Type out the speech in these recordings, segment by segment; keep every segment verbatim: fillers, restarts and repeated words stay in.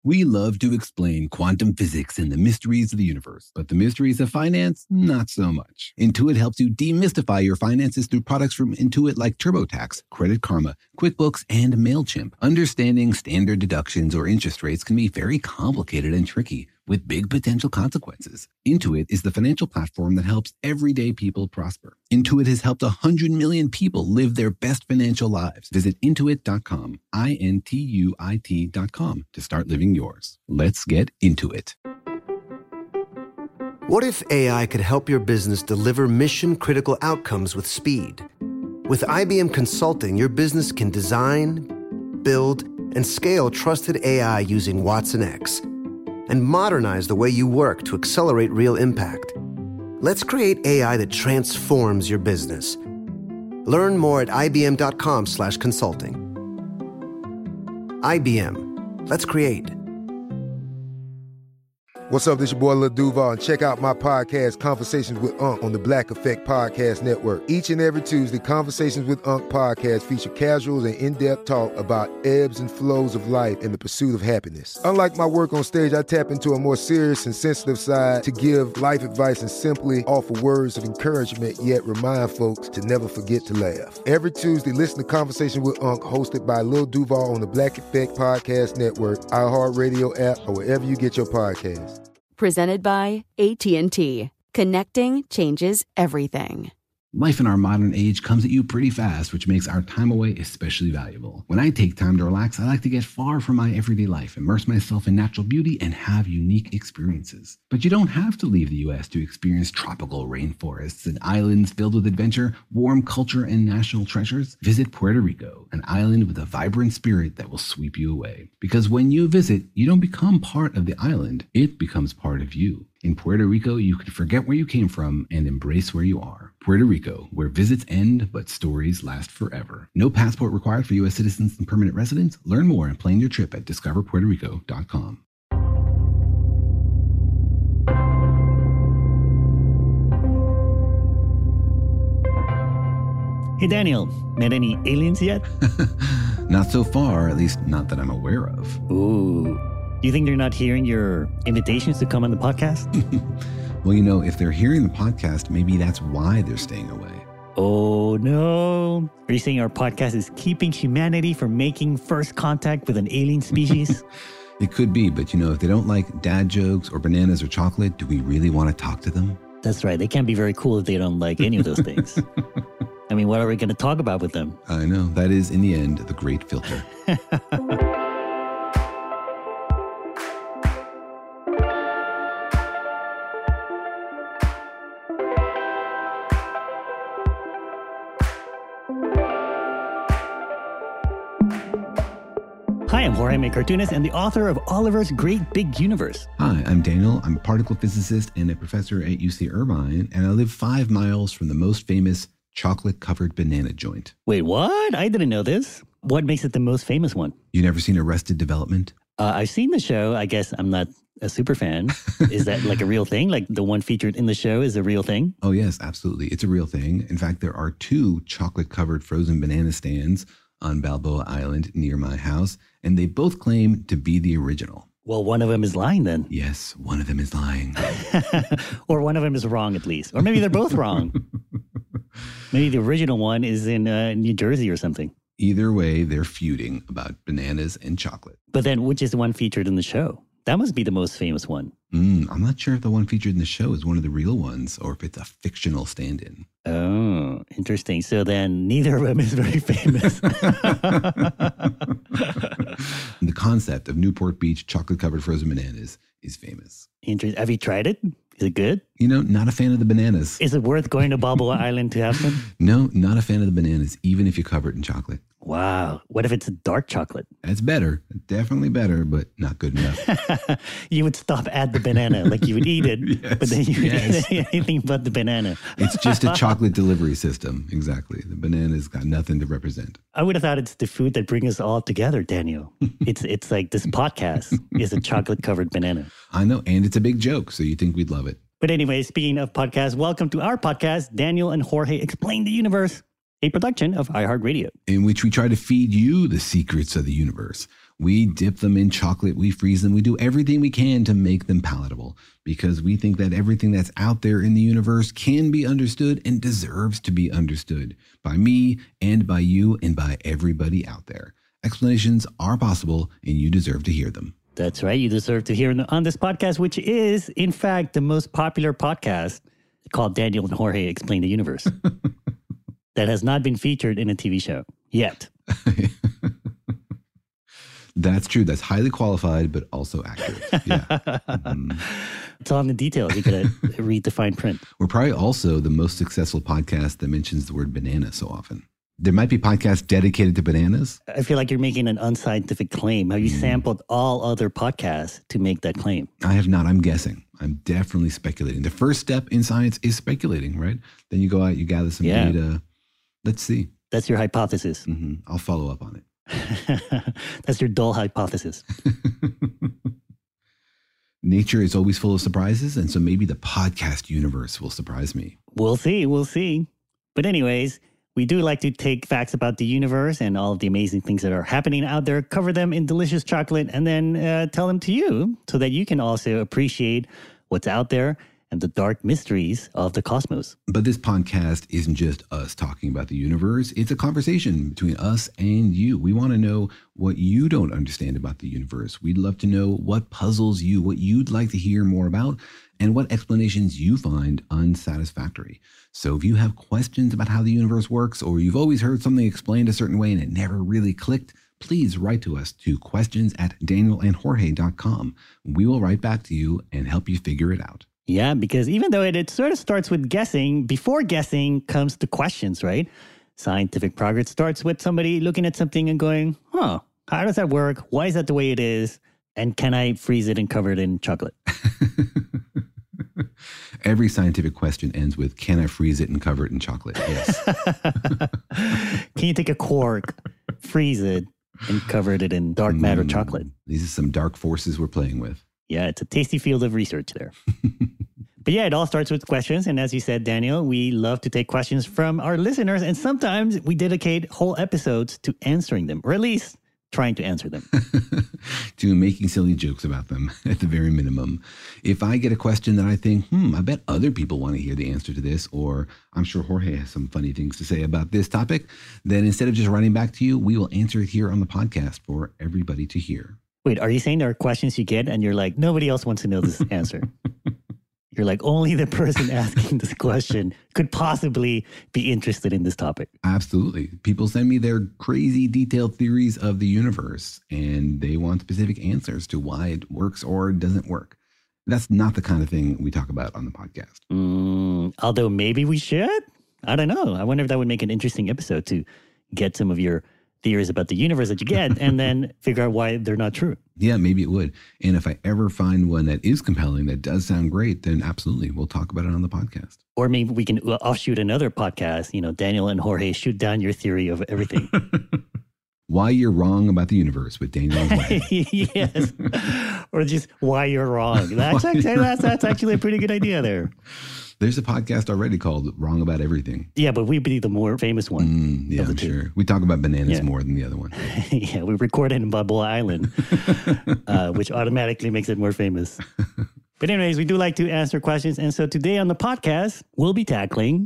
We love to explain quantum physics and the mysteries of the universe, but the mysteries of finance, not so much. Intuit helps you demystify your finances through products from Intuit like TurboTax, Credit Karma, QuickBooks, and MailChimp. Understanding standard deductions or interest rates can be very complicated and tricky, with big potential consequences. Intuit is the financial platform that helps everyday people prosper. Intuit has helped one hundred million people live their best financial lives. Visit intuit dot com, I N T U I T dot com, to start living yours. Let's get into it. What if A I could help your business deliver mission-critical outcomes with speed? With I B M Consulting, your business can design, build, and scale trusted A I using Watson X, and modernize the way you work to accelerate real impact. Let's create A I that transforms your business. Learn more at ibm.com slash consulting. I B M. Let's create. What's up, this your boy Lil Duval, and check out my podcast, Conversations with Unc, on the Black Effect Podcast Network. Each and every Tuesday, Conversations with Unc podcast feature casuals and in-depth talk about ebbs and flows of life and the pursuit of happiness. Unlike my work on stage, I tap into a more serious and sensitive side to give life advice and simply offer words of encouragement, yet remind folks to never forget to laugh. Every Tuesday, listen to Conversation with Unc, hosted by Lil Duval on the Black Effect Podcast Network, iHeartRadio app, or wherever you get your podcasts. Presented by A T and T. Connecting changes everything. Life in our modern age comes at you pretty fast, which makes our time away especially valuable. When I take time to relax, I like to get far from my everyday life, immerse myself in natural beauty, and have unique experiences. But you don't have to leave the U S to experience tropical rainforests and islands filled with adventure, warm culture, and national treasures. Visit Puerto Rico, an island with a vibrant spirit that will sweep you away. Because when you visit, you don't become part of the island, it becomes part of you. In Puerto Rico, you can forget where you came from and embrace where you are. Puerto Rico, where visits end, but stories last forever. No passport required for U S citizens and permanent residents. Learn more and plan your trip at discover puerto rico dot com. Hey, Daniel, met any aliens yet? Not so far, at least not that I'm aware of. Ooh. Do you think they're not hearing your invitations to come on the podcast? Well, you know, if they're hearing the podcast, maybe that's why they're staying away. Oh, no. Are you saying our podcast is keeping humanity from making first contact with an alien species? It could be, but you know, if they don't like dad jokes or bananas or chocolate, do we really want to talk to them? That's right. They can't be very cool if they don't like any of those things. I mean, what are we going to talk about with them? I know. That is, in the end, the great filter. Hi, I'm Jorge, I'm a cartoonist and the author of Oliver's Great Big Universe. Hi, I'm Daniel. I'm a particle physicist and a professor at U C Irvine, and I live five miles from the most famous chocolate-covered banana joint. Wait, what? I didn't know this. What makes it the most famous one? You never seen Arrested Development? Uh, I've seen the show. I guess I'm not a super fan. Is that like a real thing? Like the one featured in the show is a real thing? Oh, yes, absolutely. It's a real thing. In fact, there are two chocolate-covered frozen banana stands on Balboa Island near my house, and they both claim to be the original. Well, one of them is lying then. Yes, one of them is lying. Or one of them is wrong at least. Or maybe they're both wrong. Maybe the original one is in uh, New Jersey or something. Either way, they're feuding about bananas and chocolate. But then which is the one featured in the show? That must be the most famous one. Mm, I'm not sure if the one featured in the show is one of the real ones or if it's a fictional stand-in. Oh, interesting. So then neither of them is very famous. The concept of Newport Beach chocolate-covered frozen bananas is famous. Interesting. Have you tried it? Is it good? You know, not a fan of the bananas. Is it worth going to Balboa Island to have some? No, not a fan of the bananas, even if you cover it in chocolate. Wow. What if it's a dark chocolate? That's better. Definitely better, but not good enough. You would stop at the banana, like you would eat it, yes, but then you would yes. eat anything but the banana. It's just a chocolate delivery system. Exactly. The banana's got nothing to represent. I would have thought it's the food that brings us all together, Daniel. it's it's like this podcast is a chocolate-covered banana. I know, and it's a big joke, so you think we'd love it. But anyway, speaking of podcasts, welcome to our podcast, Daniel and Jorge Explain the Universe, a production of iHeartRadio. In which we try to feed you the secrets of the universe. We dip them in chocolate, we freeze them, we do everything we can to make them palatable because we think that everything that's out there in the universe can be understood and deserves to be understood by me and by you and by everybody out there. Explanations are possible and you deserve to hear them. That's right. You deserve to hear on this podcast, which is, in fact, the most popular podcast called Daniel and Jorge Explain the Universe that has not been featured in a T V show yet. That's true. That's highly qualified, but also accurate. Yeah. Mm-hmm. It's all in the details. You got to read the fine print. We're probably also the most successful podcast that mentions the word banana so often. There might be podcasts dedicated to bananas. I feel like you're making an unscientific claim. Have you mm. sampled all other podcasts to make that claim? I have not. I'm guessing. I'm definitely speculating. The first step in science is speculating, right? Then you go out, you gather some yeah. data. Let's see. That's your hypothesis. Mm-hmm. I'll follow up on it. That's your dull hypothesis. Nature is always full of surprises, and so maybe the podcast universe will surprise me. We'll see. We'll see. But anyways, we do like to take facts about the universe and all of the amazing things that are happening out there, cover them in delicious chocolate, and then uh, tell them to you so that you can also appreciate what's out there and the dark mysteries of the cosmos. But this podcast isn't just us talking about the universe. It's a conversation between us and you. We want to know what you don't understand about the universe. We'd love to know what puzzles you, what you'd like to hear more about, and what explanations you find unsatisfactory. So if you have questions about how the universe works, or you've always heard something explained a certain way and it never really clicked, please write to us to questions at daniel and jorge dot com. We will write back to you and help you figure it out. Yeah, because even though it, it sort of starts with guessing, before guessing comes the questions, right? Scientific progress starts with somebody looking at something and going, huh, how does that work? Why is that the way it is? And can I freeze it and cover it in chocolate? Every scientific question ends with, can I freeze it and cover it in chocolate? Yes. Can you take a quark, freeze it, and cover it in dark matter mm, chocolate? These are some dark forces we're playing with. Yeah, it's a tasty field of research there. But yeah, it all starts with questions. And as you said, Daniel, we love to take questions from our listeners. And sometimes we dedicate whole episodes to answering them, or at least trying to answer them. To making silly jokes about them at the very minimum. If I get a question that I think, hmm, I bet other people want to hear the answer to this, or I'm sure Jorge has some funny things to say about this topic, then instead of just writing back to you, we will answer it here on the podcast for everybody to hear. Wait, are you saying there are questions you get and you're like, nobody else wants to know this answer? You're like, only the person asking this question could possibly be interested in this topic. Absolutely. People send me their crazy detailed theories of the universe, and they want specific answers to why it works or doesn't work. That's not the kind of thing we talk about on the podcast. Mm, although maybe we should. I don't know. I wonder if that would make an interesting episode to get some of your theories about the universe that you get and then figure out why they're not true. Yeah, maybe it would. And if I ever find one that is compelling, that does sound great, then absolutely, we'll talk about it on the podcast. Or maybe we can offshoot another podcast, you know, Daniel and Jorge shoot down your theory of everything. Why you're wrong about the universe with Daniel and Jorge. Yes. Or just why you're wrong. That's actually, that's, that's actually a pretty good idea there. There's a podcast already called Wrong About Everything. Yeah, but we'd be the more famous one. Mm, yeah, I'm two. sure. We talk about bananas yeah. more than the other one. Yeah, we record it in Balboa Island, uh, which automatically makes it more famous. But anyways, we do like to answer questions. And so today on the podcast, we'll be tackling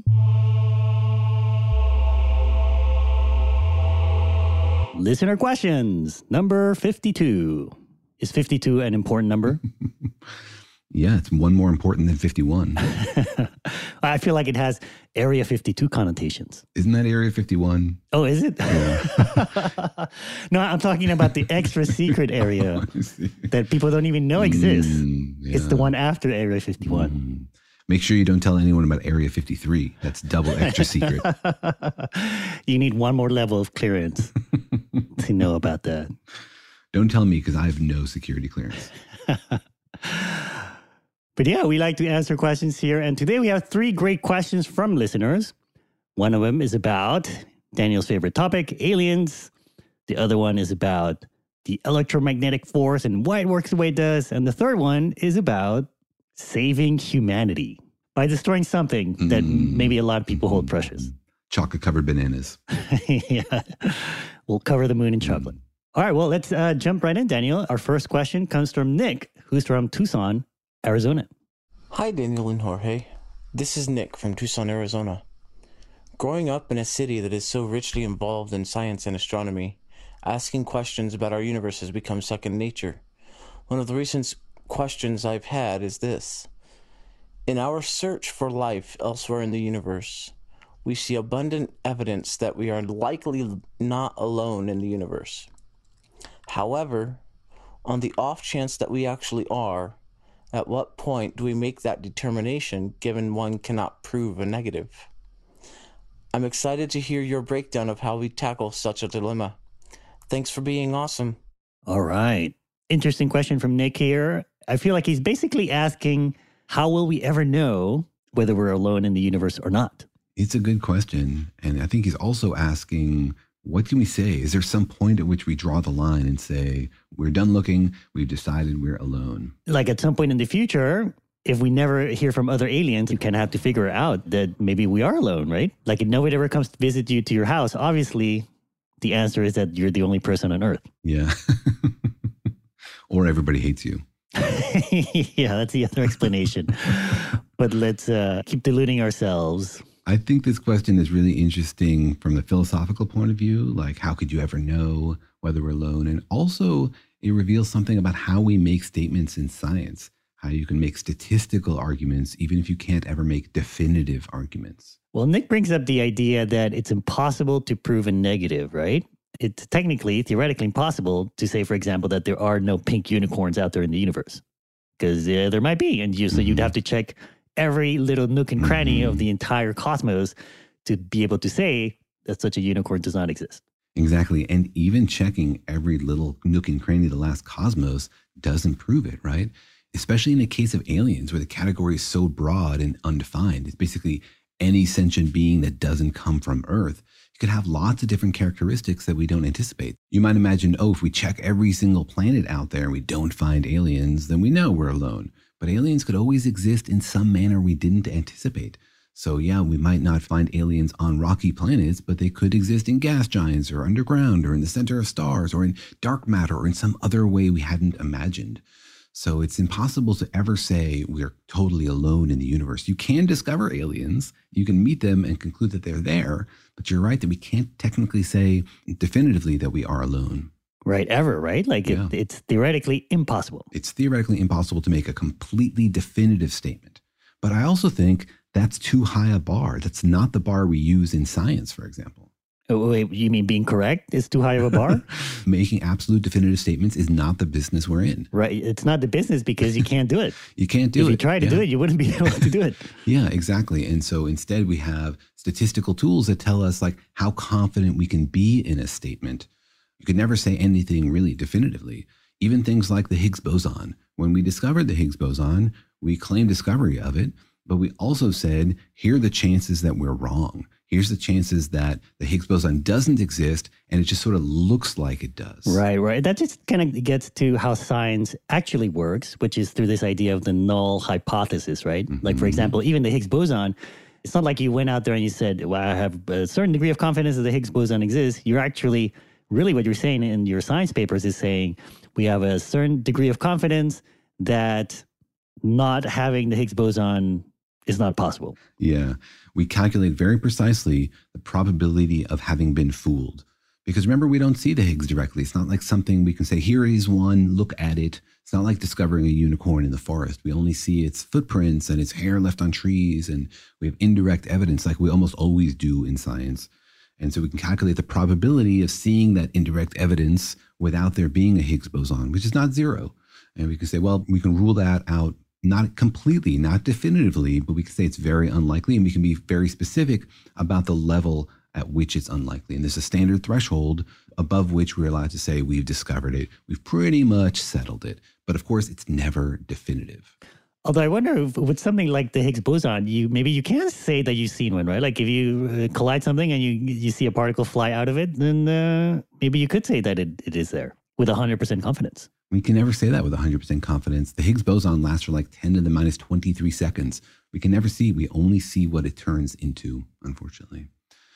listener questions, number fifty-two. Is fifty-two an important number? Yeah, it's one more important than fifty-one. I feel like it has Area fifty-two connotations. Isn't that Area fifty-one? Oh, is it? Yeah. No, I'm talking about the extra secret area that people don't even know exists. Mm, yeah. It's the one after Area fifty-one. Mm. Make sure you don't tell anyone about Area fifty-three. That's double extra secret. You need one more level of clearance to know about that. Don't tell me because I have no security clearance. But yeah, we like to answer questions here. And today we have three great questions from listeners. One of them is about Daniel's favorite topic, aliens. The other one is about the electromagnetic force and why it works the way it does. And the third one is about saving humanity by destroying something that mm. maybe a lot of people hold precious. Chocolate-covered bananas. Yeah. We'll cover the moon in chocolate. All right, well, let's uh, jump right in, Daniel. Our first question comes from Nick, who's from Tucson, Arizona. Hi, Daniel and Jorge. This is Nick from Tucson, Arizona. Growing up in a city that is so richly involved in science and astronomy, asking questions about our universe has become second nature. One of the recent questions I've had is this. In our search for life elsewhere in the universe, we see abundant evidence that we are likely not alone in the universe. However, on the off chance that we actually are, at what point do we make that determination given one cannot prove a negative? I'm excited to hear your breakdown of how we tackle such a dilemma. Thanks for being awesome. All right. Interesting question from Nick here. I feel like he's basically asking, how will we ever know whether we're alone in the universe or not? It's a good question. And I think he's also asking, what can we say? Is there some point at which we draw the line and say, we're done looking, we've decided we're alone? Like at some point in the future, if we never hear from other aliens, you kind of have to figure out that maybe we are alone, right? Like if nobody ever comes to visit you to your house, obviously the answer is that you're the only person on Earth. Yeah. Or everybody hates you. Yeah, that's the other explanation. But let's uh, keep deluding ourselves. I think this question is really interesting from the philosophical point of view, like how could you ever know whether we're alone? And also it reveals something about how we make statements in science, how you can make statistical arguments even if you can't ever make definitive arguments. Well, Nick brings up the idea that it's impossible to prove a negative, right? It's technically, theoretically impossible to say, for example, that there are no pink unicorns out there in the universe. Because uh, there might be. And you, so mm-hmm. you'd have to check every little nook and cranny mm-hmm. of the entire cosmos to be able to say that such a unicorn does not exist. Exactly. And even checking every little nook and cranny of the last cosmos doesn't prove it, right? Especially in the case of aliens, where the category is so broad and undefined. It's basically any sentient being that doesn't come from Earth. You could have lots of different characteristics that we don't anticipate. You might imagine, oh, if we check every single planet out there and we don't find aliens, then we know we're alone. But aliens could always exist in some manner we didn't anticipate. So yeah, we might not find aliens on rocky planets, but they could exist in gas giants or underground or in the center of stars or in dark matter or in some other way we hadn't imagined. So it's impossible to ever say we're totally alone in the universe. You can discover aliens, you can meet them and conclude that they're there, but you're right that we can't technically say definitively that we are alone. Right, ever, right? Like yeah. it, it's theoretically impossible. It's theoretically impossible to make a completely definitive statement. But I also think that's too high a bar. That's not the bar we use in science, for example. Oh, wait, you mean being correct is too high of a bar? Making absolute definitive statements is not the business we're in. Right. It's not the business because you can't do it. You can't do if it. If you tried to yeah. do it, you wouldn't be able to do it. Yeah, exactly. And so instead we have statistical tools that tell us like how confident we can be in a statement. You could never say anything really definitively. Even things like the Higgs boson. When we discovered the Higgs boson, we claimed discovery of it, but we also said, here are the chances that we're wrong. Here's the chances that the Higgs boson doesn't exist, and it just sort of looks like it does. Right, right. That just kind of gets to how science actually works, which is through this idea of the null hypothesis, right? Mm-hmm. Like, for example, even the Higgs boson, it's not like you went out there and you said, well, I have a certain degree of confidence that the Higgs boson exists. You're actually, really what you're saying in your science papers is saying, we have a certain degree of confidence that not having the Higgs boson is not possible. Yeah. We calculate very precisely the probability of having been fooled. Because remember, we don't see the Higgs directly. It's not like something we can say, here is one, look at it. It's not like discovering a unicorn in the forest. We only see its footprints and its hair left on trees. And we have indirect evidence like we almost always do in science. And so we can calculate the probability of seeing that indirect evidence without there being a Higgs boson, which is not zero. And we can say, well, we can rule that out. Not completely, not definitively, but we can say it's very unlikely, and we can be very specific about the level at which it's unlikely. And there's a standard threshold above which we're allowed to say we've discovered it. We've pretty much settled it. But of course, it's never definitive. Although I wonder if with something like the Higgs boson, you maybe you can say that you've seen one, right? Like if you uh, collide something and you you see a particle fly out of it, then uh, maybe you could say that it, it is there with one hundred percent confidence. We can never say that with one hundred percent confidence. The Higgs boson lasts for like ten to the minus twenty-three seconds. We can never see. We only see what it turns into, unfortunately.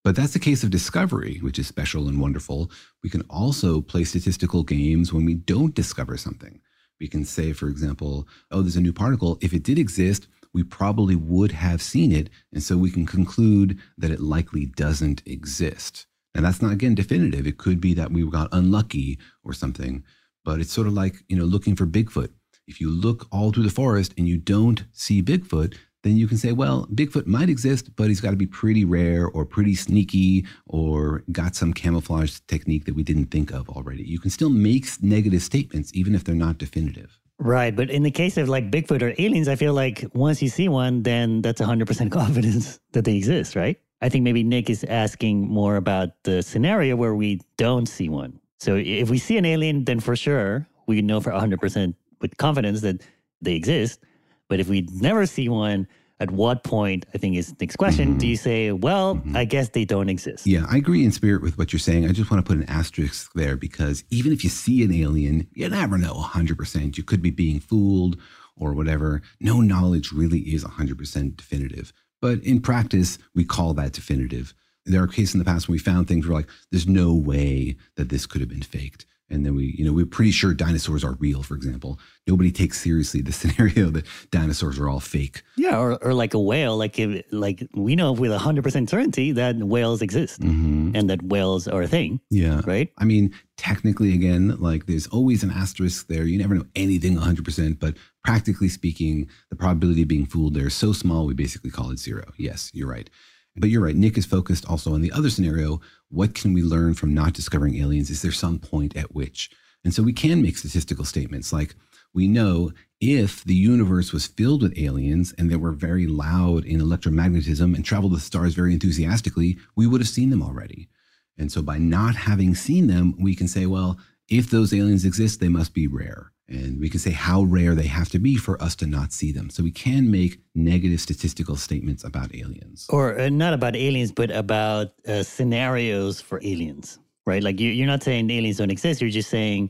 But that's the case of discovery, which is special and wonderful. We can also play statistical games when we don't discover something. We can say, for example, oh, there's a new particle. If it did exist, we probably would have seen it. And so we can conclude that it likely doesn't exist. Now, that's not, again, definitive. It could be that we got unlucky or something. But it's sort of like, you know, looking for Bigfoot. If you look all through the forest and you don't see Bigfoot, then you can say, well, Bigfoot might exist, but he's got to be pretty rare or pretty sneaky or got some camouflage technique that we didn't think of already. You can still make negative statements, even if they're not definitive. Right. But in the case of like Bigfoot or aliens, I feel like once you see one, then that's one hundred percent confidence that they exist, right? I think maybe Nick is asking more about the scenario where we don't see one. So if we see an alien, then for sure, we know for one hundred percent with confidence that they exist. But if we never see one, at what point, I think is Nick's question, mm-hmm. do you say, well, mm-hmm. I guess they don't exist? Yeah, I agree in spirit with what you're saying. I just want to put an asterisk there because even if you see an alien, you never know one hundred percent. You could be being fooled or whatever. No knowledge really is one hundred percent definitive. But in practice, we call that definitive. There are cases in the past when we found things where like, there's no way that this could have been faked. And then we, you know, we're pretty sure dinosaurs are real, for example. Nobody takes seriously the scenario that dinosaurs are all fake. Yeah, or, or like a whale. Like if, like we know with one hundred percent certainty that whales exist mm-hmm. and that whales are a thing. Yeah. Right? I mean, technically, again, like there's always an asterisk there. You never know anything one hundred percent. But practically speaking, the probability of being fooled there is so small, we basically call it zero. Yes, you're right. But you're right. Nick is focused also on the other scenario. What can we learn from not discovering aliens? Is there some point at which? And so we can make statistical statements like we know if the universe was filled with aliens and they were very loud in electromagnetism and traveled with stars very enthusiastically, we would have seen them already. And so by not having seen them, we can say, well, if those aliens exist, they must be rare. And we can say how rare they have to be for us to not see them. So we can make negative statistical statements about aliens. Or uh, not about aliens, but about uh, scenarios for aliens, right? Like you, you're not saying aliens don't exist. You're just saying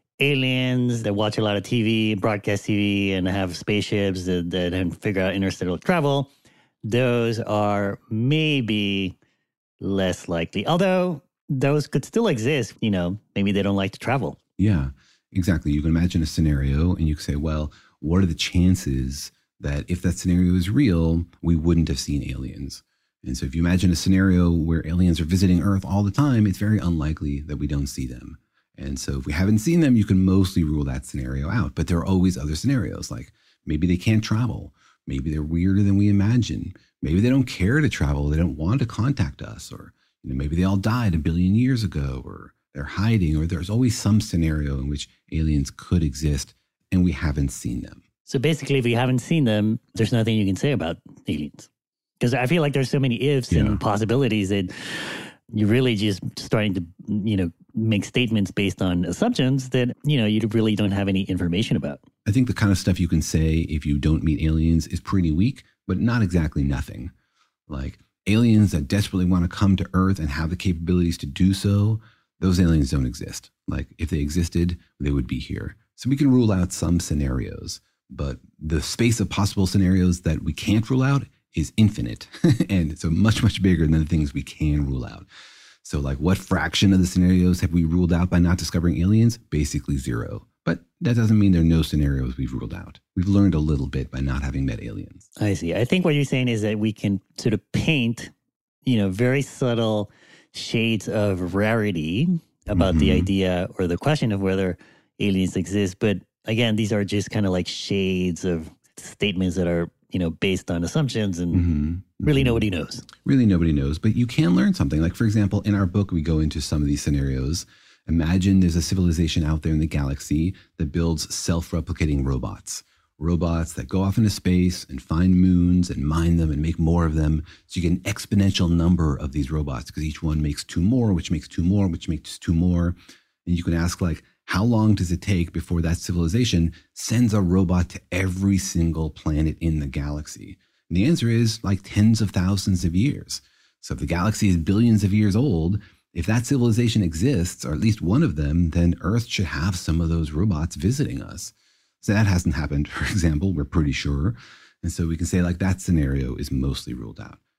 aliens that watch a lot of T V, broadcast T V, and have spaceships that, that can figure out interstellar travel. Those are maybe less likely. Although those could still exist. You know, maybe they don't like to travel. Yeah. Exactly. You can imagine a scenario and you can say, well, what are the chances that if that scenario is real, we wouldn't have seen aliens? And so if you imagine a scenario where aliens are visiting Earth all the time, it's very unlikely that we don't see them. And so if we haven't seen them, you can mostly rule that scenario out. But there are always other scenarios, like maybe they can't travel. Maybe they're weirder than we imagine. Maybe they don't care to travel. They don't want to contact us. Or you know, maybe they all died a billion years ago, or they're hiding, or there's always some scenario in which aliens could exist and we haven't seen them. So basically, if we haven't seen them, there's nothing you can say about aliens. Because I feel like there's so many ifs yeah. and possibilities that you're really just starting to, you know, make statements based on assumptions that, you know, you really don't have any information about. I think the kind of stuff you can say if you don't meet aliens is pretty weak, but not exactly nothing. Like aliens that desperately want to come to Earth and have the capabilities to do so, those aliens don't exist. Like if they existed, they would be here. So we can rule out some scenarios, but the space of possible scenarios that we can't rule out is infinite. And so much, much bigger than the things we can rule out. So like what fraction of the scenarios have we ruled out by not discovering aliens? Basically zero. But that doesn't mean there are no scenarios we've ruled out. We've learned a little bit by not having met aliens. I see. I think what you're saying is that we can sort of paint, you know, very subtle shades of rarity about mm-hmm. the idea or the question of whether aliens exist. But again, these are just kind of like shades of statements that are, you know, based on assumptions and mm-hmm. really mm-hmm. nobody knows. Really nobody knows, but you can learn something. Like, for example, in our book, we go into some of these scenarios. Imagine there's a civilization out there in the galaxy that builds self-replicating robots. Robots that go off into space and find moons and mine them and make more of them. So you get an exponential number of these robots because each one makes two more, which makes two more, which makes two more. And you can ask, like, how long does it take before that civilization sends a robot to every single planet in the galaxy? And the answer is like tens of thousands of years. So if the galaxy is billions of years old, if that civilization exists, or at least one of them, then Earth should have some of those robots visiting us. So that hasn't happened, for example, we're pretty sure. And so we can say like that scenario is mostly ruled out.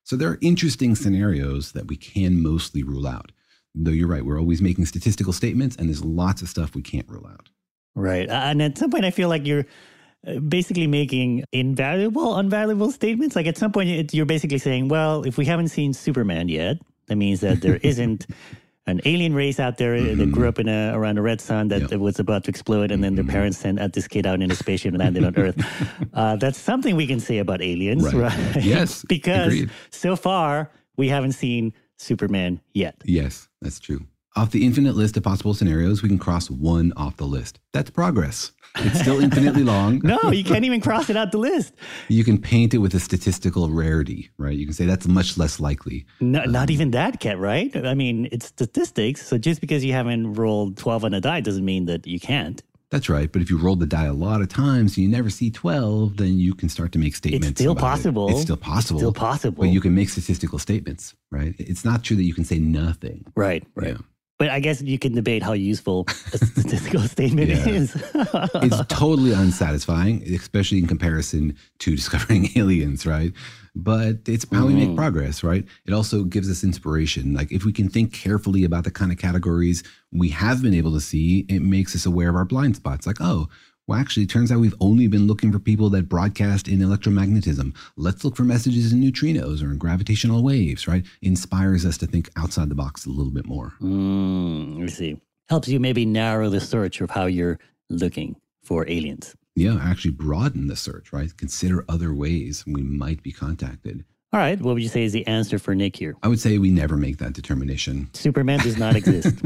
So there are interesting scenarios that we can mostly rule out. Though you're right, we're always making statistical statements and there's lots of stuff we can't rule out. Right. And at some point, I feel like you're basically making invaluable, unvaluable statements. Like at some point, you're basically saying, well, if we haven't seen Superman yet, that means that there isn't an alien race out there mm-hmm. that grew up in a, around a red sun that yep. was about to explode, and then their parents sent out this kid out in a spaceship and landed on Earth. Uh, that's something we can say about aliens, right? right? Yes, because agreed. So far, we haven't seen Superman yet. Yes, that's true. Off the infinite list of possible scenarios, we can cross one off the list. That's progress. It's still infinitely long. No, you can't even cross it out the list. You can paint it with a statistical rarity, right? You can say that's much less likely. No, um, not even that, Kat, right? I mean, it's statistics. So just because you haven't rolled twelve on a die doesn't mean that you can't. That's right. But if you roll the die a lot of times and you never see twelve, then you can start to make statements. It's still about possible. It. It's still possible. It's still possible. But you can make statistical statements, right? It's not true that you can say nothing. Right, right. Yeah. But I guess you can debate how useful a statistical statement yeah. is. It's totally unsatisfying, especially in comparison to discovering aliens, right? But it's how mm. we make progress, right? It also gives us inspiration. Like if we can think carefully about the kind of categories we have been able to see, it makes us aware of our blind spots. Like, oh, well, actually, it turns out we've only been looking for people that broadcast in electromagnetism. Let's look for messages in neutrinos or in gravitational waves, right? Inspires us to think outside the box a little bit more. Mm, I see. Helps you maybe narrow the search of how you're looking for aliens. Yeah, actually broaden the search, right? Consider other ways we might be contacted. All right. What would you say is the answer for Nick here? I would say we never make that determination. Superman does not exist.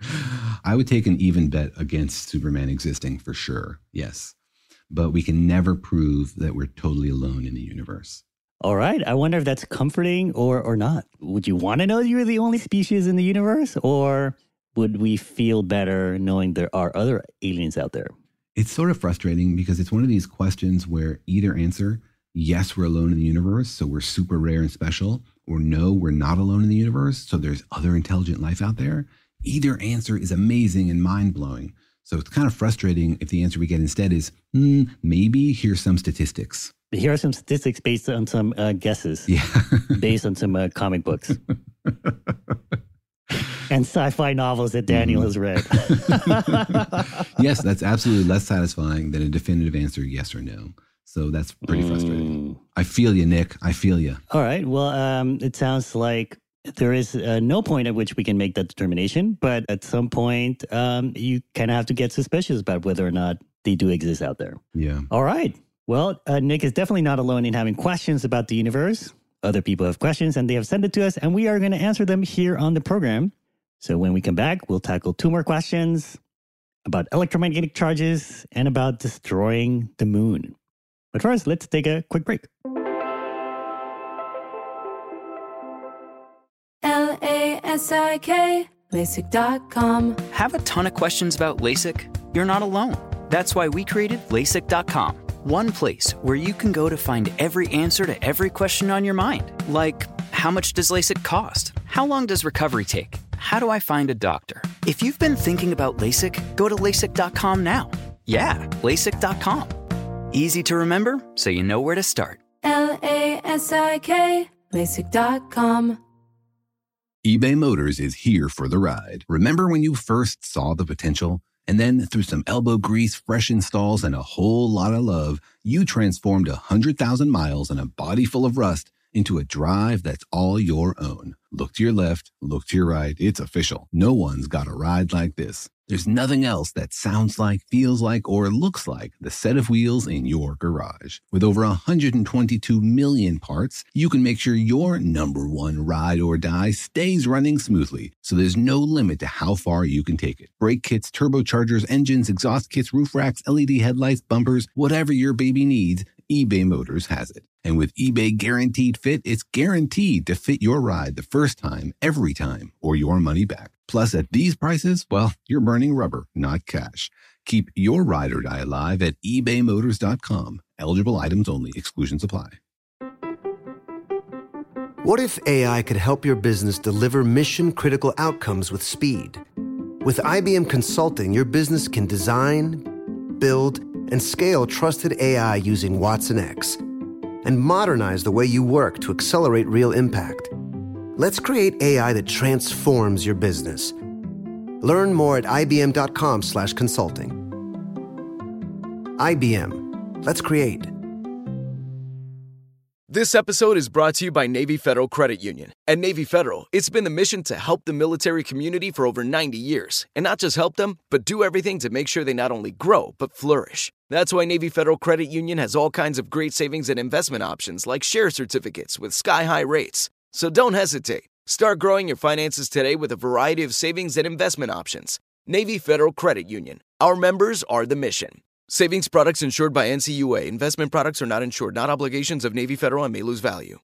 I would take an even bet against Superman existing for sure. Yes. But we can never prove that we're totally alone in the universe. All right. I wonder if that's comforting or, or not. Would you want to know you're the only species in the universe? Or would we feel better knowing there are other aliens out there? It's sort of frustrating because it's one of these questions where either answer, yes, we're alone in the universe, so we're super rare and special, or no, we're not alone in the universe, so there's other intelligent life out there. Either answer is amazing and mind-blowing. So it's kind of frustrating if the answer we get instead is, hmm, maybe here's some statistics. Here are some statistics based on some uh, guesses. Yeah. Based on some uh, comic books. And sci-fi novels that Daniel mm-hmm. has read. Yes, that's absolutely less satisfying than a definitive answer, yes or no. So that's pretty mm. frustrating. I feel you, Nick. I feel you. All right. Well, um, it sounds like there is uh, no point at which we can make that determination. But at some point, um, you kind of have to get suspicious about whether or not they do exist out there. Yeah. All right. Well, uh, Nick is definitely not alone in having questions about the universe. Other people have questions and they have sent it to us, and we are going to answer them here on the program. So when we come back, we'll tackle two more questions about electromagnetic charges and about destroying the moon. But first, let's take a quick break. L A S I K, LASIK dot com. Have a ton of questions about LASIK? You're not alone. That's why we created LASIK dot com. One place where you can go to find every answer to every question on your mind. Like, how much does LASIK cost? How long does recovery take? How do I find a doctor? If you've been thinking about LASIK, go to LASIK dot com now. Yeah, LASIK dot com. Easy to remember, so you know where to start. L A S I K, LASIK dot com. eBay Motors is here for the ride. Remember when you first saw the potential? And then through some elbow grease, fresh installs, and a whole lot of love, you transformed one hundred thousand miles and a body full of rust into a drive that's all your own. Look to your left, look to your right. It's official. No one's got a ride like this. There's nothing else that sounds like, feels like, or looks like the set of wheels in your garage. With over one hundred twenty-two million parts, you can make sure your number one ride or die stays running smoothly, so there's no limit to how far you can take it. Brake kits, turbochargers, engines, exhaust kits, roof racks, L E D headlights, bumpers, whatever your baby needs, eBay Motors has it. And with eBay Guaranteed Fit, it's guaranteed to fit your ride the first time, every time, or your money back. Plus, at these prices, well, you're burning rubber, not cash. Keep your ride or die alive at ebay motors dot com. Eligible items only. Exclusions apply. What if A I could help your business deliver mission-critical outcomes with speed? With I B M Consulting, your business can design, build, and scale trusted A I using Watson X. and modernize the way you work to accelerate real impact. Let's create A I that transforms your business. Learn more at ibm.com slash consulting. I B M. Let's create. This episode is brought to you by Navy Federal Credit Union. At Navy Federal, it's been the mission to help the military community for over ninety years. And not just help them, but do everything to make sure they not only grow, but flourish. That's why Navy Federal Credit Union has all kinds of great savings and investment options like share certificates with sky-high rates. So don't hesitate. Start growing your finances today with a variety of savings and investment options. Navy Federal Credit Union. Our members are the mission. Savings products insured by N C U A. Investment products are not insured, not obligations of Navy Federal and may lose value.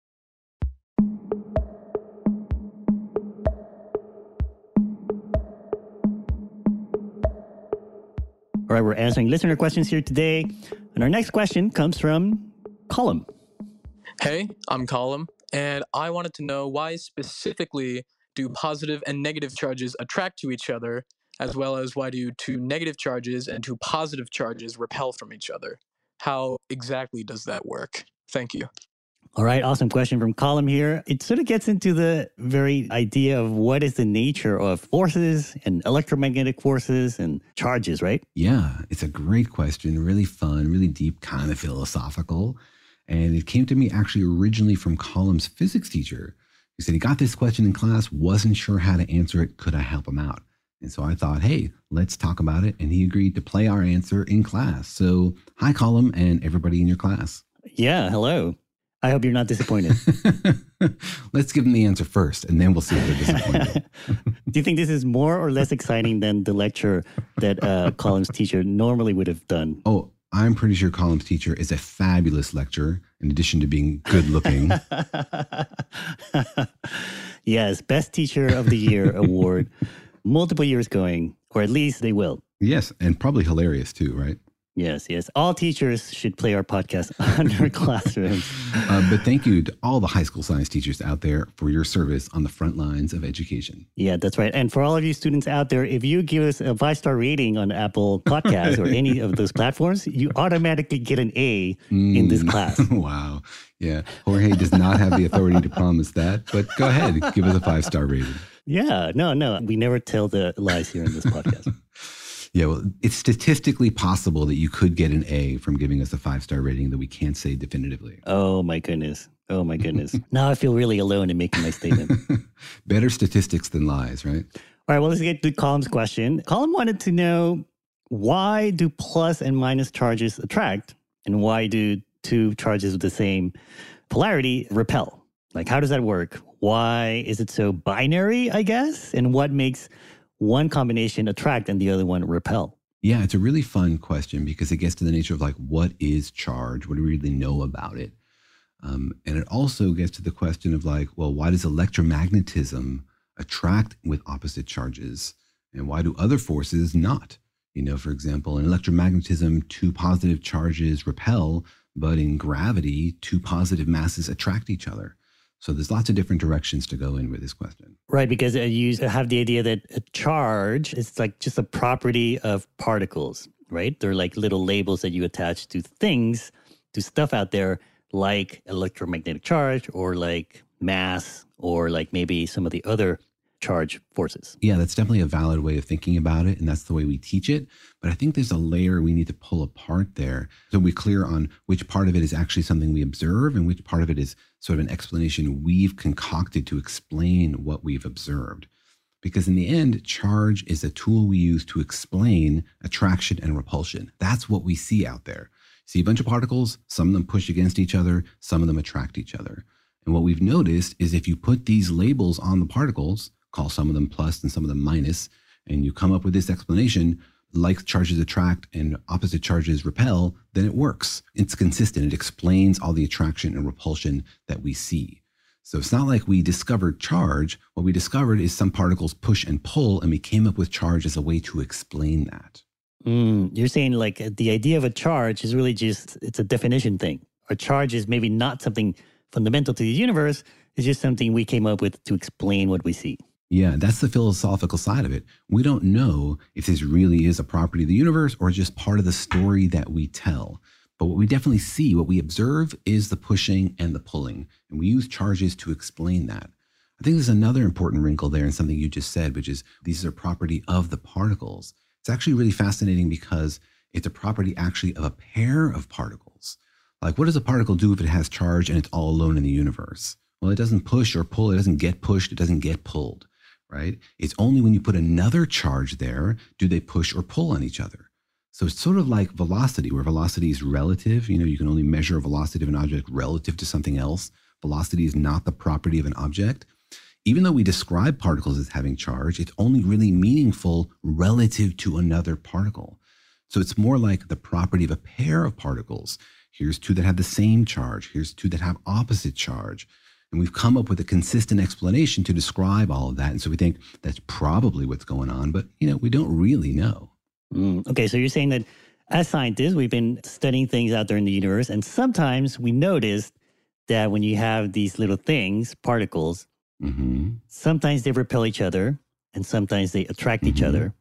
All right, we're answering listener questions here today. And our next question comes from Colum. Hey, I'm Colum, and I wanted to know why specifically do positive and negative charges attract to each other, as well as why do two negative charges and two positive charges repel from each other? How exactly does that work? Thank you. All right, awesome question from Colum here. It sort of gets into the very idea of what is the nature of forces and electromagnetic forces and charges, right? Yeah, it's a great question, really fun, really deep, kind of philosophical. And it came to me actually originally from Colum's physics teacher. He said he got this question in class, wasn't sure how to answer it. Could I help him out? And so I thought, hey, let's talk about it. And he agreed to play our answer in class. So hi, Colum, and everybody in your class. Yeah, hello. I hope you're not disappointed. Let's give them the answer first, and then we'll see if they're disappointed. Do you think this is more or less exciting than the lecture that uh, Colum's teacher normally would have done? Oh, I'm pretty sure Colum's teacher is a fabulous lecturer, in addition to being good looking. Yes, Best Teacher of the Year award. Multiple years going, or at least they will. Yes, and probably hilarious too, right? Yes, yes. All teachers should play our podcast on their classrooms. Uh, but thank you to all the high school science teachers out there for your service on the front lines of education. Yeah, that's right. And for all of you students out there, if you give us a five-star rating on Apple Podcasts or any of those platforms, you automatically get an A mm. in this class. Wow. Yeah. Jorge does not have the authority to promise that, but go ahead, give us a five-star rating. Yeah, no, no. We never tell the lies here in this podcast. Yeah, well, it's statistically possible that you could get an A from giving us a five-star rating, that we can't say definitively. Oh, my goodness. Oh, my goodness. Now I feel really alone in making my statement. Better statistics than lies, right? All right, well, let's get to Colum's question. Colum wanted to know, why do plus and minus charges attract, and why do two charges with the same polarity repel? Like, how does that work? Why is it so binary, I guess? And what makes one combination attract and the other one repel? Yeah, it's a really fun question because it gets to the nature of like, what is charge? What do we really know about it? Um, and it also gets to the question of like, well, why does electromagnetism attract with opposite charges? And why do other forces not? You know, for example, in electromagnetism, two positive charges repel, but in gravity, two positive masses attract each other. So there's lots of different directions to go in with this question. Right, because you have the idea that a charge is like just a property of particles, right? They're like little labels that you attach to things, to stuff out there, like electromagnetic charge or like mass or like maybe some of the other charge forces. Yeah, that's definitely a valid way of thinking about it, and that's the way we teach it. But I think there's a layer we need to pull apart there so we're clear on which part of it is actually something we observe and which part of it is sort of an explanation we've concocted to explain what we've observed. Because in the end, charge is a tool we use to explain attraction and repulsion. That's what we see out there. See a bunch of particles, some of them push against each other, some of them attract each other. And what we've noticed is if you put these labels on the particles, call some of them plus and some of them minus, and you come up with this explanation, like charges attract and opposite charges repel, then it works. It's consistent. It explains all the attraction and repulsion that we see. So it's not like we discovered charge. What we discovered is some particles push and pull, and we came up with charge as a way to explain that. Mm, you're saying like the idea of a charge is really just, it's a definition thing. A charge is maybe not something fundamental to the universe. It's just something we came up with to explain what we see. Yeah, that's the philosophical side of it. We don't know if this really is a property of the universe or just part of the story that we tell. But what we definitely see, what we observe is the pushing and the pulling. And we use charges to explain that. I think there's another important wrinkle there in something you just said, which is these are property of the particles. It's actually really fascinating because it's a property actually of a pair of particles. Like, what does a particle do if it has charge and it's all alone in the universe? Well, it doesn't push or pull. It doesn't get pushed. It doesn't get pulled, right? It's only when you put another charge there do they push or pull on each other. So it's sort of like velocity, where velocity is relative. You know, you can only measure velocity of an object relative to something else. Velocity is not the property of an object. Even though we describe particles as having charge, it's only really meaningful relative to another particle. So it's more like the property of a pair of particles. Here's two that have the same charge. Here's two that have opposite charge. And we've come up with a consistent explanation to describe all of that. And so we think that's probably what's going on, but, you know, we don't really know. Mm, okay, so you're saying that as scientists, we've been studying things out there in the universe, and sometimes we notice that when you have these little things, particles, mm-hmm. sometimes they repel each other, and sometimes they attract mm-hmm. each other.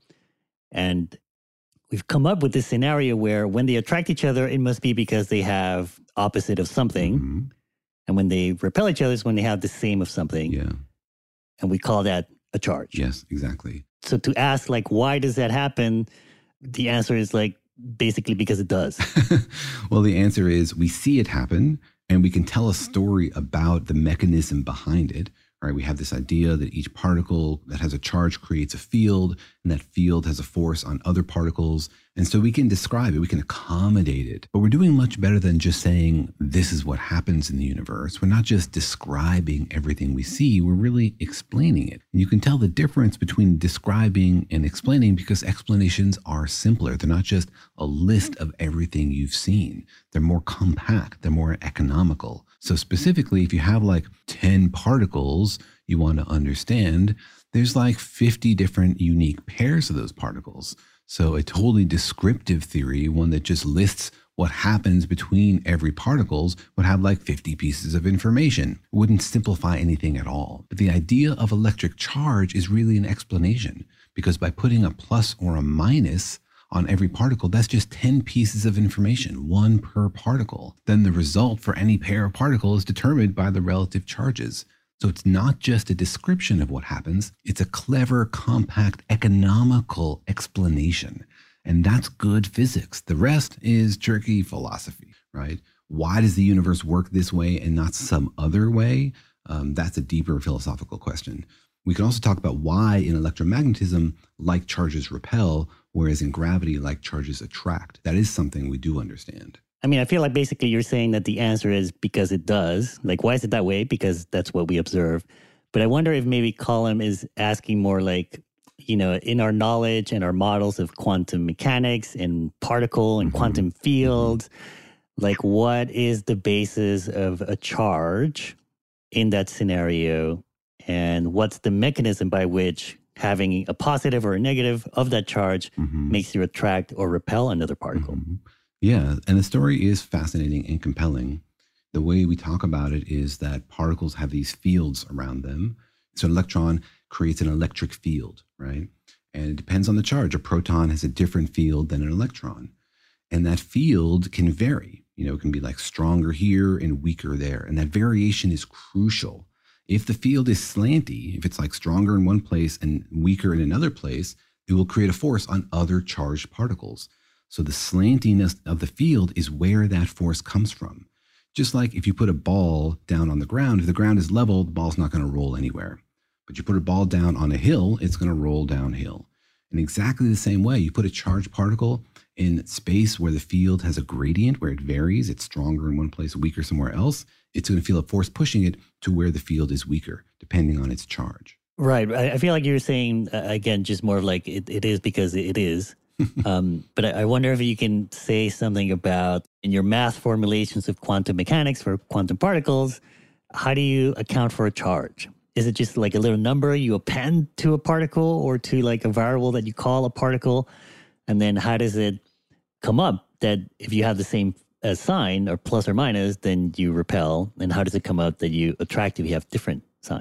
And we've come up with this scenario where when they attract each other, it must be because they have opposite of something. Mm-hmm. And when they repel each other is when they have the same of something. Yeah. And we call that a charge. Yes, exactly. So to ask, like, why does that happen? The answer is, like, basically because it does. Well, the answer is we see it happen, and we can tell a story about the mechanism behind it. Right? We have this idea that each particle that has a charge creates a field, and that field has a force on other particles. And so we can describe it, we can accommodate it. But we're doing much better than just saying, this is what happens in the universe. We're not just describing everything we see, we're really explaining it. And you can tell the difference between describing and explaining because explanations are simpler. They're not just a list of everything you've seen. They're more compact, they're more economical. So specifically, if you have like ten particles you want to understand, there's like fifty different unique pairs of those particles. So a totally descriptive theory, one that just lists what happens between every particles, would have like fifty pieces of information. It wouldn't simplify anything at all. But the idea of electric charge is really an explanation, because by putting a plus or a minus on every particle, that's just ten pieces of information, one per particle. Then the result for any pair of particles is determined by the relative charges. So it's not just a description of what happens, it's a clever, compact, economical explanation. And that's good physics. The rest is tricky philosophy, right? Why does the universe work this way and not some other way? Um, that's a deeper philosophical question. We can also talk about why in electromagnetism, like charges repel, whereas in gravity, like charges attract. That is something we do understand. I mean, I feel like basically you're saying that the answer is because it does. Like, why is it that way? Because that's what we observe. But I wonder if maybe Colm is asking more like, you know, in our knowledge and our models of quantum mechanics and particle and mm-hmm. quantum fields, mm-hmm. like what is the basis of a charge in that scenario? And what's the mechanism by which having a positive or a negative of that charge mm-hmm. makes you attract or repel another particle? Mm-hmm. Yeah, and the story is fascinating and compelling. The way we talk about it is that particles have these fields around them. So an electron creates an electric field, right? And it depends on the charge. A proton has a different field than an electron. And that field can vary. You know, it can be like stronger here and weaker there. And that variation is crucial. If the field is slanty, if it's like stronger in one place and weaker in another place, it will create a force on other charged particles. So the slantiness of the field is where that force comes from. Just like if you put a ball down on the ground, if the ground is level, the ball's not going to roll anywhere. But you put a ball down on a hill, it's going to roll downhill. In exactly the same way, you put a charged particle in space where the field has a gradient, where it varies, it's stronger in one place, weaker somewhere else, it's going to feel a force pushing it to where the field is weaker, depending on its charge. Right. I feel like you're saying, uh, again, just more of like it, it is because it is. um, but I, I wonder if you can say something about, in your math formulations of quantum mechanics for quantum particles, how do you account for a charge? Is it just like a little number you append to a particle or to like a variable that you call a particle? And then how does it come up that if you have the same uh, sign or plus or minus, then you repel? And how does it come out that you attract if you have different signs?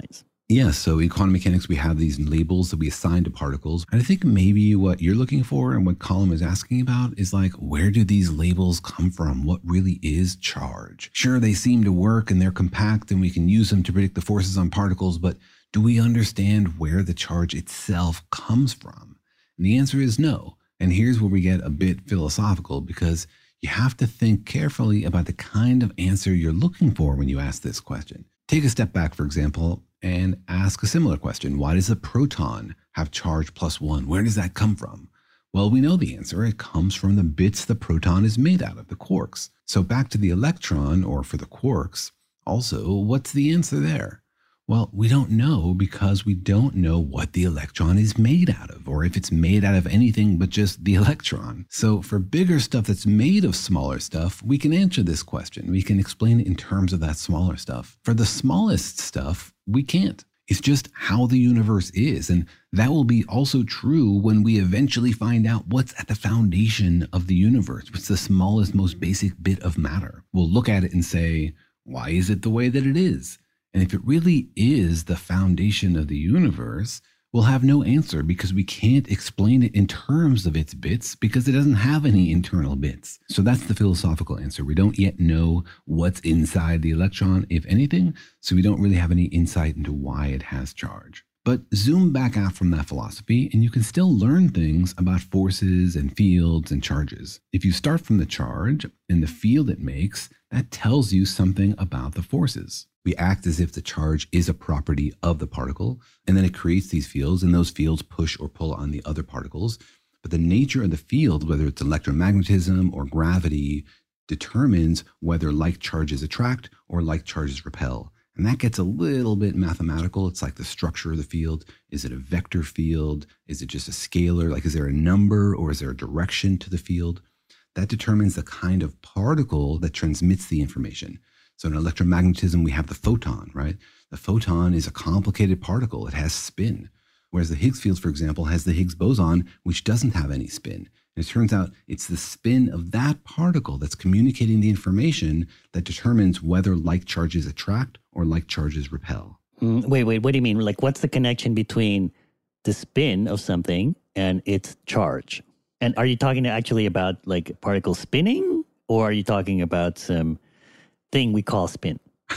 Yeah, so in quantum mechanics, we have these labels that we assign to particles. And I think maybe what you're looking for and what Colin is asking about is like, where do these labels come from? What really is charge? Sure, they seem to work and they're compact and we can use them to predict the forces on particles, but do we understand where the charge itself comes from? And the answer is no. And here's where we get a bit philosophical, because you have to think carefully about the kind of answer you're looking for when you ask this question. Take a step back, for example, and ask a similar question. Why does a proton have charge plus one? Where does that come from? Well, we know the answer. It comes from the bits the proton is made out of, the quarks. So back to the electron, or for the quarks, also, what's the answer there? Well, we don't know because we don't know what the electron is made out of, or if it's made out of anything but just the electron. So for bigger stuff that's made of smaller stuff, we can answer this question. We can explain it in terms of that smaller stuff. For the smallest stuff, we can't. It's just how the universe is. And that will be also true when we eventually find out what's at the foundation of the universe. What's the smallest, most basic bit of matter? We'll look at it and say, why is it the way that it is? And if it really is the foundation of the universe, we'll have no answer because we can't explain it in terms of its bits because it doesn't have any internal bits. So that's the philosophical answer. We don't yet know what's inside the electron, if anything, so we don't really have any insight into why it has charge. But zoom back out from that philosophy and you can still learn things about forces and fields and charges. If you start from the charge and the field it makes, that tells you something about the forces. We act as if the charge is a property of the particle, and then it creates these fields, and those fields push or pull on the other particles. But the nature of the field, whether it's electromagnetism or gravity, determines whether like charges attract or like charges repel. And that gets a little bit mathematical. It's like the structure of the field. Is it a vector field? Is it just a scalar? Like, is there a number or is there a direction to the field? That determines the kind of particle that transmits the information. So in electromagnetism, we have the photon, right? The photon is a complicated particle. It has spin. Whereas the Higgs field, for example, has the Higgs boson, which doesn't have any spin. And it turns out it's the spin of that particle that's communicating the information that determines whether like charges attract or like charges repel. Mm, wait, wait, what do you mean? Like, what's the connection between the spin of something and its charge? And are you talking actually about like particles spinning, or are you talking about some thing we call spin?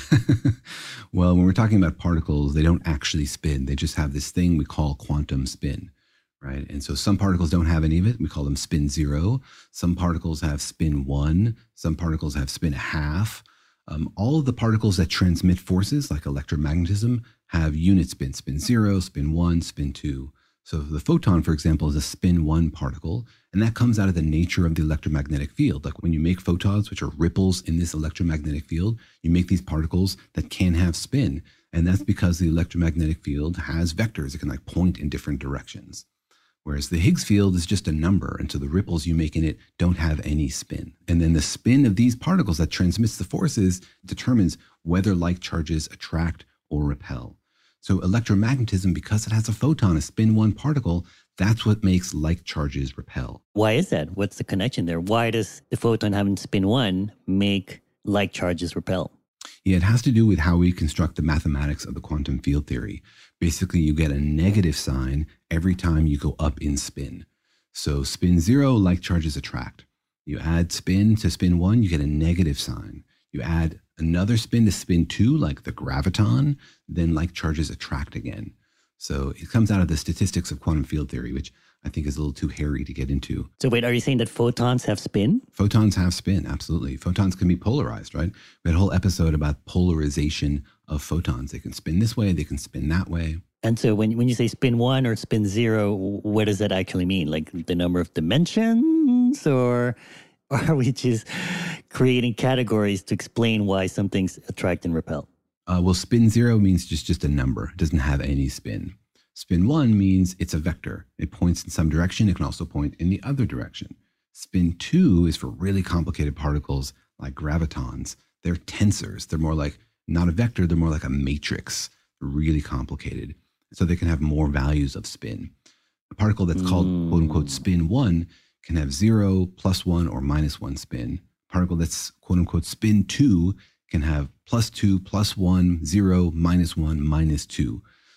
Well, when we're talking about particles, they don't actually spin. They just have this thing we call quantum spin, right? And so some particles don't have any of it. We call them spin zero. Some particles have spin one. Some particles have spin a half. Um, all of the particles that transmit forces, like electromagnetism, have unit spin, spin zero, spin one, spin two. So the photon, for example, is a spin one particle, and that comes out of the nature of the electromagnetic field. Like when you make photons, which are ripples in this electromagnetic field, you make these particles that can have spin. And that's because the electromagnetic field has vectors. It can like point in different directions. Whereas the Higgs field is just a number. And so the ripples you make in it don't have any spin. And then the spin of these particles that transmits the forces determines whether like charges attract or repel. So electromagnetism, because it has a photon, a spin one particle, that's what makes like charges repel. Why is that? What's the connection there? Why does the photon having spin one make like charges repel? Yeah, it has to do with how we construct the mathematics of the quantum field theory. Basically, you get a negative sign every time you go up in spin. So spin zero, like charges attract. You add spin to spin one, you get a negative sign. You add another spin to spin two, like the graviton, then like charges attract again. So it comes out of the statistics of quantum field theory, which I think is a little too hairy to get into. So wait, are you saying that photons have spin? Photons have spin, absolutely. Photons can be polarized, right? We had a whole episode about polarization of photons. They can spin this way, they can spin that way. And so when, when you say spin one or spin zero, what does that actually mean? Like the number of dimensions, or are we just creating categories to explain why some things attract and repel? Uh, well, spin zero means just, just a number. It doesn't have any spin. Spin one means it's a vector. It points in some direction. It can also point in the other direction. Spin two is for really complicated particles like gravitons. They're tensors. They're more like, not a vector, they're more like a matrix. Really complicated. So they can have more values of spin. A particle that's called mm. quote unquote spin one can have zero, plus one, or minus one spin. A particle that's quote unquote spin two can have plus two, plus one, zero, minus one, minus two.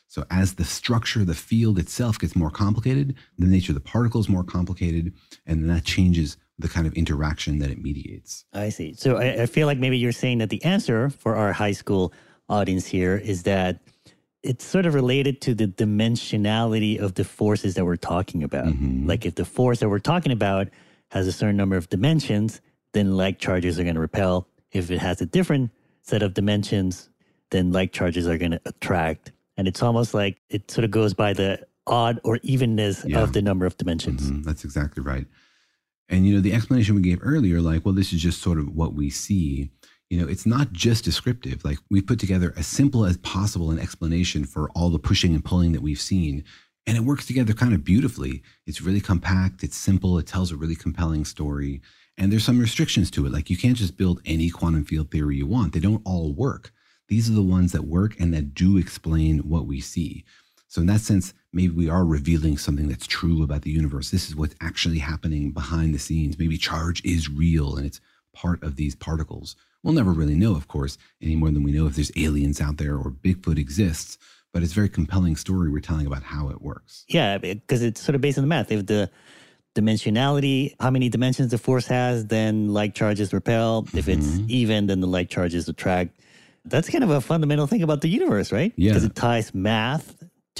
So as the structure, the field itself gets more complicated, the nature of the particle is more complicated, and then that changes the kind of interaction that it mediates. I see. So I, I feel like maybe you're saying that the answer for our high school audience here is that it's sort of related to the dimensionality of the forces that we're talking about. Mm-hmm. Like if the force that we're talking about has a certain number of dimensions, then like charges are going to repel. If it has a different set of dimensions, then like charges are going to attract. And it's almost like it sort of goes by the odd or evenness yeah. of the number of dimensions. Mm-hmm. That's exactly right. And, you know, the explanation we gave earlier, like, well, this is just sort of what we see. You know, it's not just descriptive. Like, we put together as simple as possible an explanation for all the pushing and pulling that we've seen. And it works together kind of beautifully. It's really compact. It's simple. It tells a really compelling story. And there's some restrictions to it. Like, you can't just build any quantum field theory you want. They don't all work. These are the ones that work and that do explain what we see. So in that sense, maybe we are revealing something that's true about the universe. This is what's actually happening behind the scenes. Maybe charge is real and it's part of these particles. We'll never really know, of course, any more than we know if there's aliens out there or Bigfoot exists. But it's a very compelling story we're telling about how it works. Yeah, because it's sort of based on the math. If the dimensionality, how many dimensions the force has, then like charges repel. Mm-hmm. If it's even, then the like charges attract. That's kind of a fundamental thing about the universe, right? Yeah. Because it ties math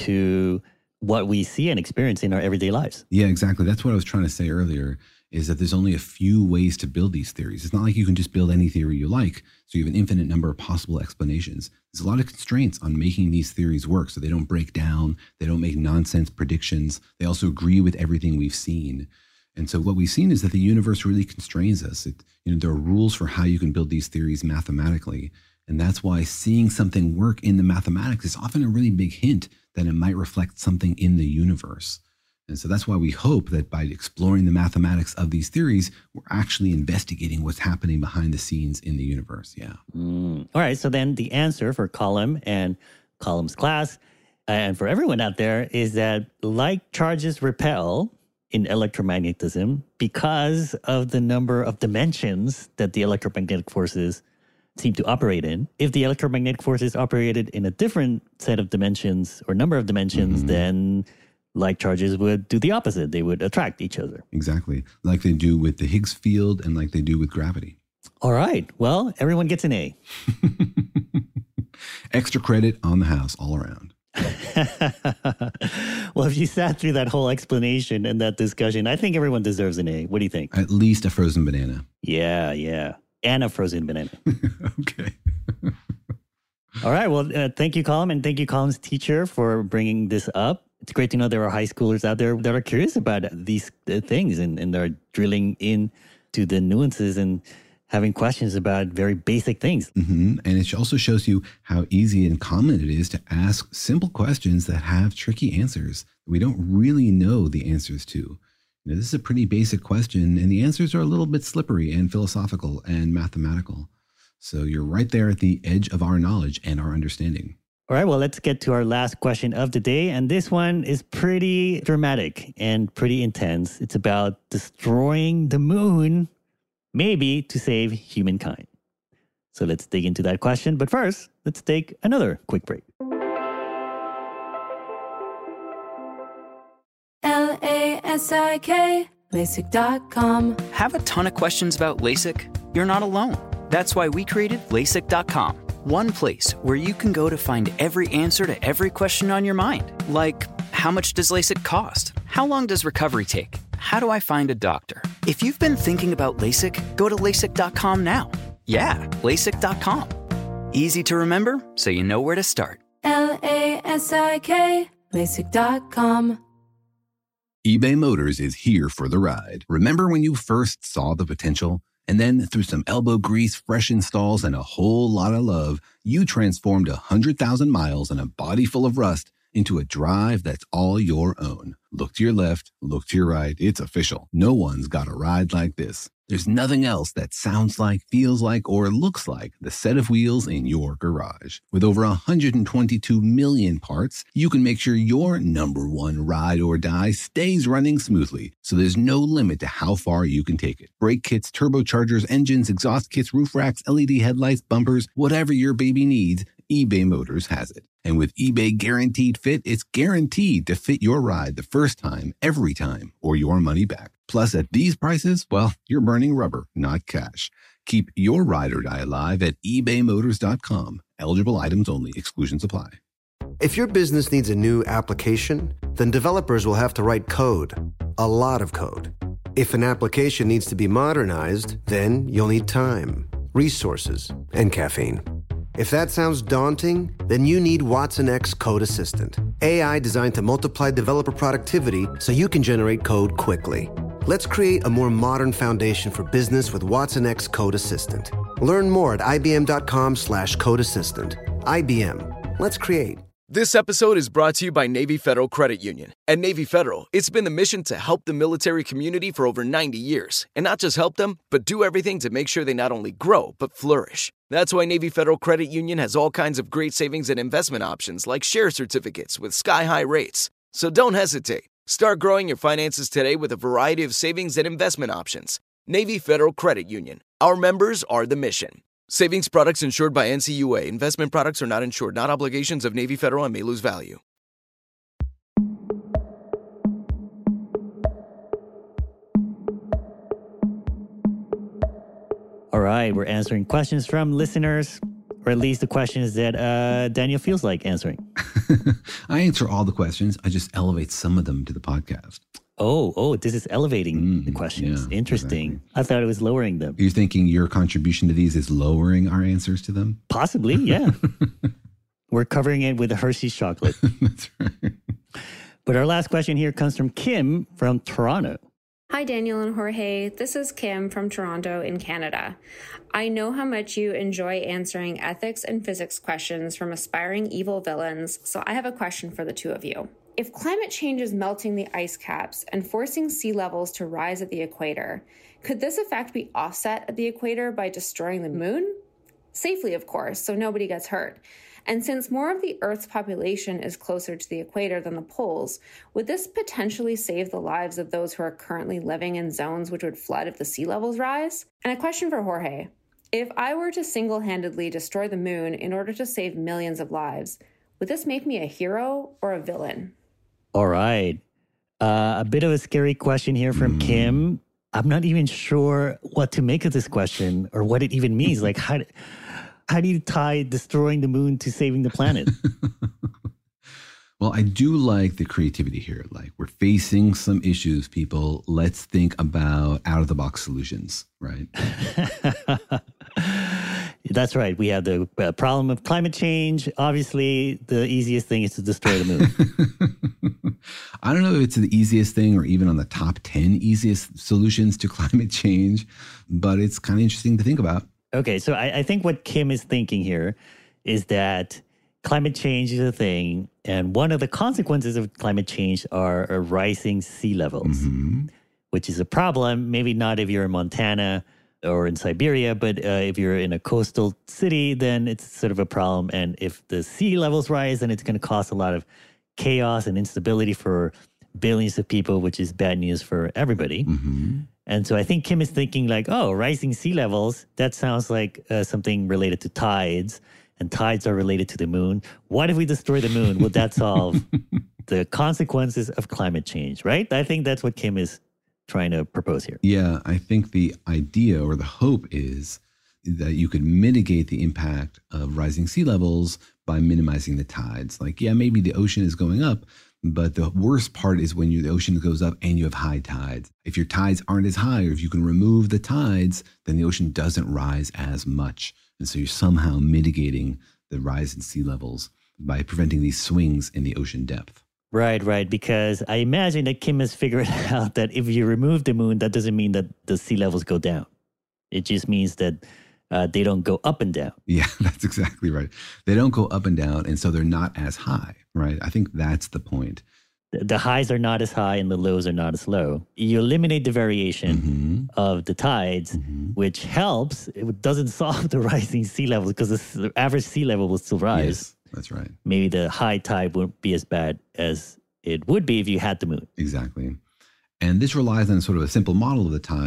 to what we see and experience in our everyday lives. Yeah, exactly. That's what I was trying to say earlier, is that there's only a few ways to build these theories. It's not like you can just build any theory you like, so you have an infinite number of possible explanations. There's a lot of constraints on making these theories work, so they don't break down, they don't make nonsense predictions, they also agree with everything we've seen. And so what we've seen is that the universe really constrains us. It, you know, there are rules for how you can build these theories mathematically. And that's why seeing something work in the mathematics is often a really big hint that it might reflect something in the universe. And so that's why we hope that by exploring the mathematics of these theories, we're actually investigating what's happening behind the scenes in the universe. Yeah. Mm. All right. So then the answer for Colm and Colm's class, and for everyone out there, is that like charges repel in electromagnetism because of the number of dimensions that the electromagnetic forces seem to operate in. If the electromagnetic forces operated in a different set of dimensions or number of dimensions, mm-hmm. then like charges would do the opposite. They would attract each other. Exactly. Like they do with the Higgs field and like they do with gravity. All right. Well, everyone gets an A. Extra credit on the house all around. Well, if you sat through that whole explanation and that discussion, I think everyone deserves an A. What do you think? At least a frozen banana. Yeah, yeah. And a frozen banana. Okay. All right. Well, uh, thank you, Colm, and thank you, Colm's teacher, for bringing this up. It's great to know there are high schoolers out there that are curious about these uh, things and, and they're drilling into the nuances and having questions about very basic things. Mm-hmm. And it also shows you how easy and common it is to ask simple questions that have tricky answers that we don't really know the answers to. You know, this is a pretty basic question, and the answers are a little bit slippery and philosophical and mathematical. So you're right there at the edge of our knowledge and our understanding. All right, well, let's get to our last question of the day. And this one is pretty dramatic and pretty intense. It's about destroying the moon, maybe to save humankind. So let's dig into that question. But first, let's take another quick break. L A S I K, LASIK dot com. Have a ton of questions about LASIK? You're not alone. That's why we created LASIK dot com. One place where you can go to find every answer to every question on your mind. Like, how much does LASIK cost? How long does recovery take? How do I find a doctor? If you've been thinking about LASIK, go to LASIK dot com now. Yeah, LASIK dot com. Easy to remember, so you know where to start. L A S I K, LASIK dot com. eBay Motors is here for the ride. Remember when you first saw the potential? And then through some elbow grease, fresh installs, and a whole lot of love, you transformed one hundred thousand miles and a body full of rust into a drive that's all your own. Look to your left, look to your right. It's official. No one's got a ride like this. There's nothing else that sounds like, feels like, or looks like the set of wheels in your garage. With over one hundred twenty-two million parts, you can make sure your number one ride or die stays running smoothly, so there's no limit to how far you can take it. Brake kits, turbochargers, engines, exhaust kits, roof racks, L E D headlights, bumpers, whatever your baby needs, eBay Motors has it. And with eBay Guaranteed Fit, it's guaranteed to fit your ride the first time, every time, or your money back. Plus, at these prices, well, you're burning rubber, not cash. Keep your ride or die alive at ebay motors dot com. Eligible items only. Exclusions apply. If your business needs a new application, then developers will have to write code, a lot of code. If an application needs to be modernized, then you'll need time, resources, and caffeine. If that sounds daunting, then you need Watson X Code Assistant, A I designed to multiply developer productivity so you can generate code quickly. Let's create a more modern foundation for business with Watson X Code Assistant. Learn more at ibm.com slash code assistant. I B M. Let's create. This episode is brought to you by Navy Federal Credit Union. At Navy Federal, it's been the mission to help the military community for over ninety years. And not just help them, but do everything to make sure they not only grow, but flourish. That's why Navy Federal Credit Union has all kinds of great savings and investment options like share certificates with sky-high rates. So don't hesitate. Start growing your finances today with a variety of savings and investment options. Navy Federal Credit Union. Our members are the mission. Savings products insured by N C U A. Investment products are not insured, not obligations of Navy Federal and may lose value. All right, we're answering questions from listeners, or at least the questions that uh, Daniel feels like answering. I answer all the questions. I just elevate some of them to the podcast. Oh, oh, this is elevating Mm, the questions. yeah, Interesting. exactly. I thought it was lowering them. You're thinking your contribution to these is lowering our answers to them? Possibly, yeah. We're covering it with a Hershey's chocolate. That's right. But our last question here comes from Kim from Toronto. Hi, Daniel and Jorge. This is Kim from Toronto in Canada. I know how much you enjoy answering ethics and physics questions from aspiring evil villains, so I have a question for the two of you. If climate change is melting the ice caps and forcing sea levels to rise at the equator, could this effect be offset at the equator by destroying the moon? Safely, of course, so nobody gets hurt. And since more of the Earth's population is closer to the equator than the poles, would this potentially save the lives of those who are currently living in zones which would flood if the sea levels rise? And a question for Jorge. If I were to single-handedly destroy the moon in order to save millions of lives, would this make me a hero or a villain? All right. Uh, a bit of a scary question here from mm. Kim. I'm not even sure what to make of this question or what it even means. Like, how, how do you tie destroying the moon to saving the planet? Well, I do like the creativity here. Like, we're facing some issues, people. Let's think about out-of-the-box solutions, right? That's right. We have the uh, problem of climate change. Obviously, the easiest thing is to destroy the moon. I don't know if it's the easiest thing or even on the top ten easiest solutions to climate change, but it's kind of interesting to think about. Okay, so I, I think what Kim is thinking here is that climate change is a thing, and one of the consequences of climate change are uh, rising sea levels, mm-hmm. which is a problem. Maybe not if you're in Montana or in Siberia, but uh, if you're in a coastal city, then it's sort of a problem. And if the sea levels rise, then it's going to cause a lot of chaos and instability for billions of people, which is bad news for everybody. Mm-hmm. And so I think Kim is thinking like, oh, rising sea levels, that sounds like uh, something related to tides, and tides are related to the moon. What if we destroy the moon? Would that solve the consequences of climate change, right? I think that's what Kim is trying to propose here. Yeah, I think the idea or the hope is that you could mitigate the impact of rising sea levels by minimizing the tides. Like, yeah, maybe the ocean is going up, but the worst part is when you, the ocean goes up and you have high tides. If your tides aren't as high, or if you can remove the tides, then the ocean doesn't rise as much. And so you're somehow mitigating the rise in sea levels by preventing these swings in the ocean depth. Right, right. Because I imagine that Kim has figured out that if you remove the moon, that doesn't mean that the sea levels go down. It just means that uh, they don't go up and down. Yeah, that's exactly right. They don't go up and down, and so they're not as high, right? I think that's the point. The, the highs are not as high and the lows are not as low. You eliminate the variation mm-hmm. of the tides, mm-hmm. which helps. It doesn't solve the rising sea levels because the, the average sea level will still rise. Yes. That's right. Maybe the high tide won't be as bad as it would be if you had the moon. Exactly. And this relies on sort of a simple model of the tides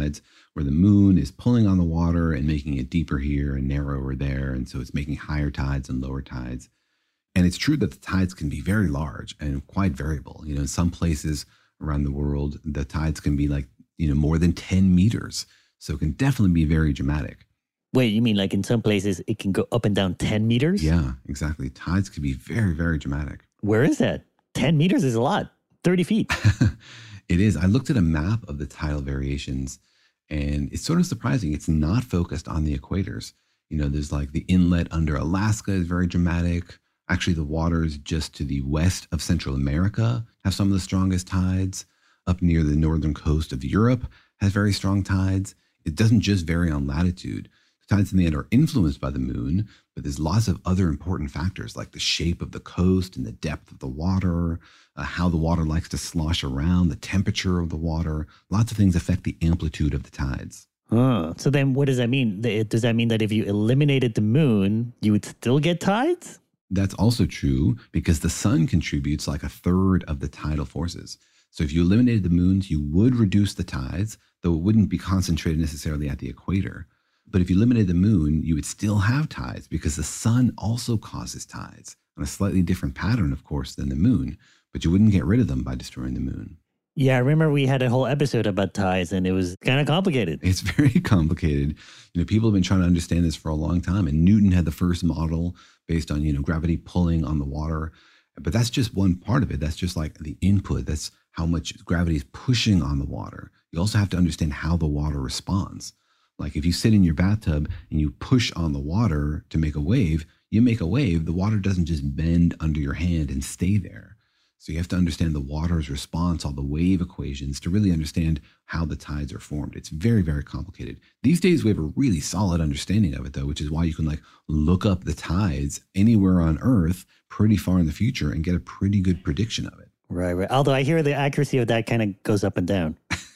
where the moon is pulling on the water and making it deeper here and narrower there. And so it's making higher tides and lower tides. And it's true that the tides can be very large and quite variable. You know, in some places around the world, the tides can be like, you know, more than ten meters. So it can definitely be very dramatic. Wait, you mean like in some places it can go up and down ten meters? Yeah, exactly. Tides can be very, very dramatic. Where is that? ten meters is a lot. thirty feet. It is. I looked at a map of the tidal variations, and it's sort of surprising. It's not focused on the equators. You know, there's like the inlet under Alaska is very dramatic. Actually, the waters just to the west of Central America have some of the strongest tides. Up near the northern coast of Europe has very strong tides. It doesn't just vary on latitude. The tides in the end are influenced by the moon, but there's lots of other important factors like the shape of the coast and the depth of the water, uh, how the water likes to slosh around, the temperature of the water. Lots of things affect the amplitude of the tides. Oh, so then what does that mean? Does that mean that if you eliminated the moon, you would still get tides? That's also true because the sun contributes like a third of the tidal forces. So if you eliminated the moons, you would reduce the tides, though it wouldn't be concentrated necessarily at the equator. But if you eliminated the moon, you would still have tides because the sun also causes tides on a slightly different pattern, of course, than the moon. But you wouldn't get rid of them by destroying the moon. Yeah, I remember we had a whole episode about tides and it was kind of complicated. It's very complicated. You know, people have been trying to understand this for a long time. And Newton had the first model based on, you know, gravity pulling on the water. But that's just one part of it. That's just like the input. That's how much gravity is pushing on the water. You also have to understand how the water responds. Like if you sit in your bathtub and you push on the water to make a wave, you make a wave. The water doesn't just bend under your hand and stay there. So you have to understand the water's response, all the wave equations to really understand how the tides are formed. It's very, very complicated. These days, we have a really solid understanding of it, though, which is why you can like look up the tides anywhere on Earth pretty far in the future and get a pretty good prediction of it. Right, right. Although I hear the accuracy of that kind of goes up and down.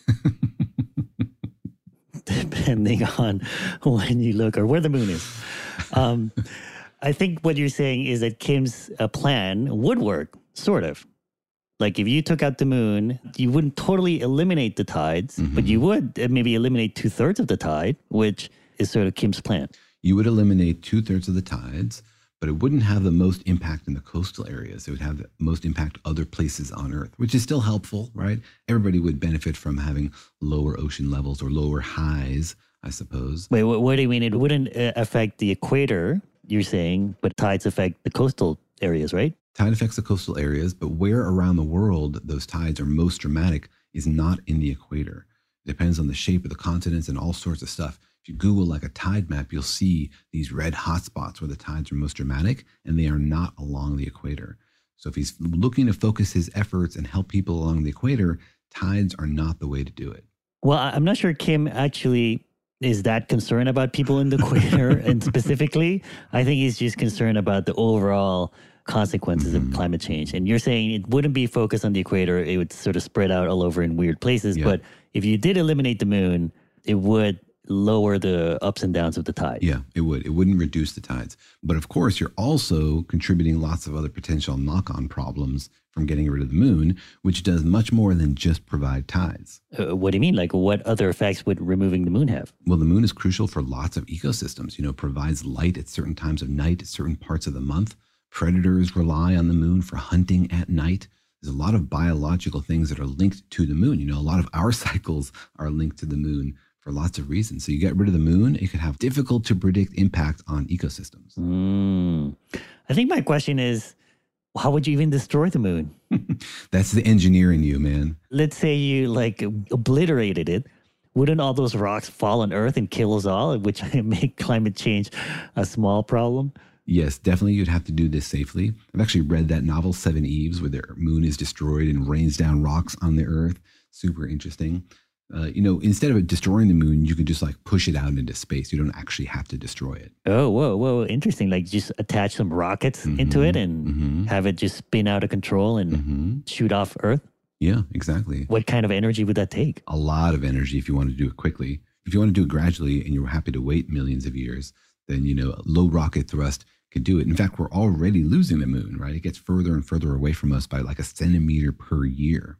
Depending on when you look or where the moon is. Um, I think what you're saying is that Kim's uh, plan would work, sort of. Like if you took out the moon, you wouldn't totally eliminate the tides, mm-hmm. but you would uh, maybe eliminate two thirds of the tide, which is sort of Kim's plan. You would eliminate two thirds of the tides, but it wouldn't have the most impact in the coastal areas. It would have the most impact other places on Earth, which is still helpful, right? Everybody would benefit from having lower ocean levels or lower highs, I suppose. Wait, what, what do you mean? It wouldn't uh, affect the equator, you're saying, but tides affect the coastal areas, right? Tide affects the coastal areas, but where around the world those tides are most dramatic is not in the equator. It depends on the shape of the continents and all sorts of stuff. If you Google like a tide map, you'll see these red hotspots where the tides are most dramatic, and they are not along the equator. So if he's looking to focus his efforts and help people along the equator, tides are not the way to do it. Well, I'm not sure Kim actually is that concerned about people in the equator, and specifically, I think he's just concerned about the overall consequences mm-hmm. of climate change. And you're saying it wouldn't be focused on the equator, it would sort of spread out all over in weird places. Yeah. But if you did eliminate the moon, it would lower the ups and downs of the tide. Yeah, it would. It wouldn't reduce the tides. But of course, you're also contributing lots of other potential knock-on problems from getting rid of the moon, which does much more than just provide tides. Uh, what do you mean? Like what other effects would removing the moon have? Well, the moon is crucial for lots of ecosystems. You know, it provides light at certain times of night, at certain parts of the month. Predators rely on the moon for hunting at night. There's a lot of biological things that are linked to the moon. You know, a lot of our cycles are linked to the moon for lots of reasons. So you get rid of the moon, it could have difficult to predict impact on ecosystems. Mm. I think my question is, how would you even destroy the moon? That's the engineer in you, man. Let's say you like obliterated it. Wouldn't all those rocks fall on Earth and kill us all, which make climate change a small problem? Yes, definitely you'd have to do this safely. I've actually read that novel, Seven Eves, where their moon is destroyed and rains down rocks on the Earth. Super interesting. Uh, you know, instead of destroying the moon, you can just like push it out into space. You don't actually have to destroy it. Oh, whoa, whoa, interesting. Like just attach some rockets mm-hmm. into it and mm-hmm. have it just spin out of control and mm-hmm. shoot off Earth? Yeah, exactly. What kind of energy would that take? A lot of energy if you want to do it quickly. If you want to do it gradually and you're happy to wait millions of years, then, you know, low rocket thrust could do it. In fact, we're already losing the moon, right? It gets further and further away from us by like a centimeter per year.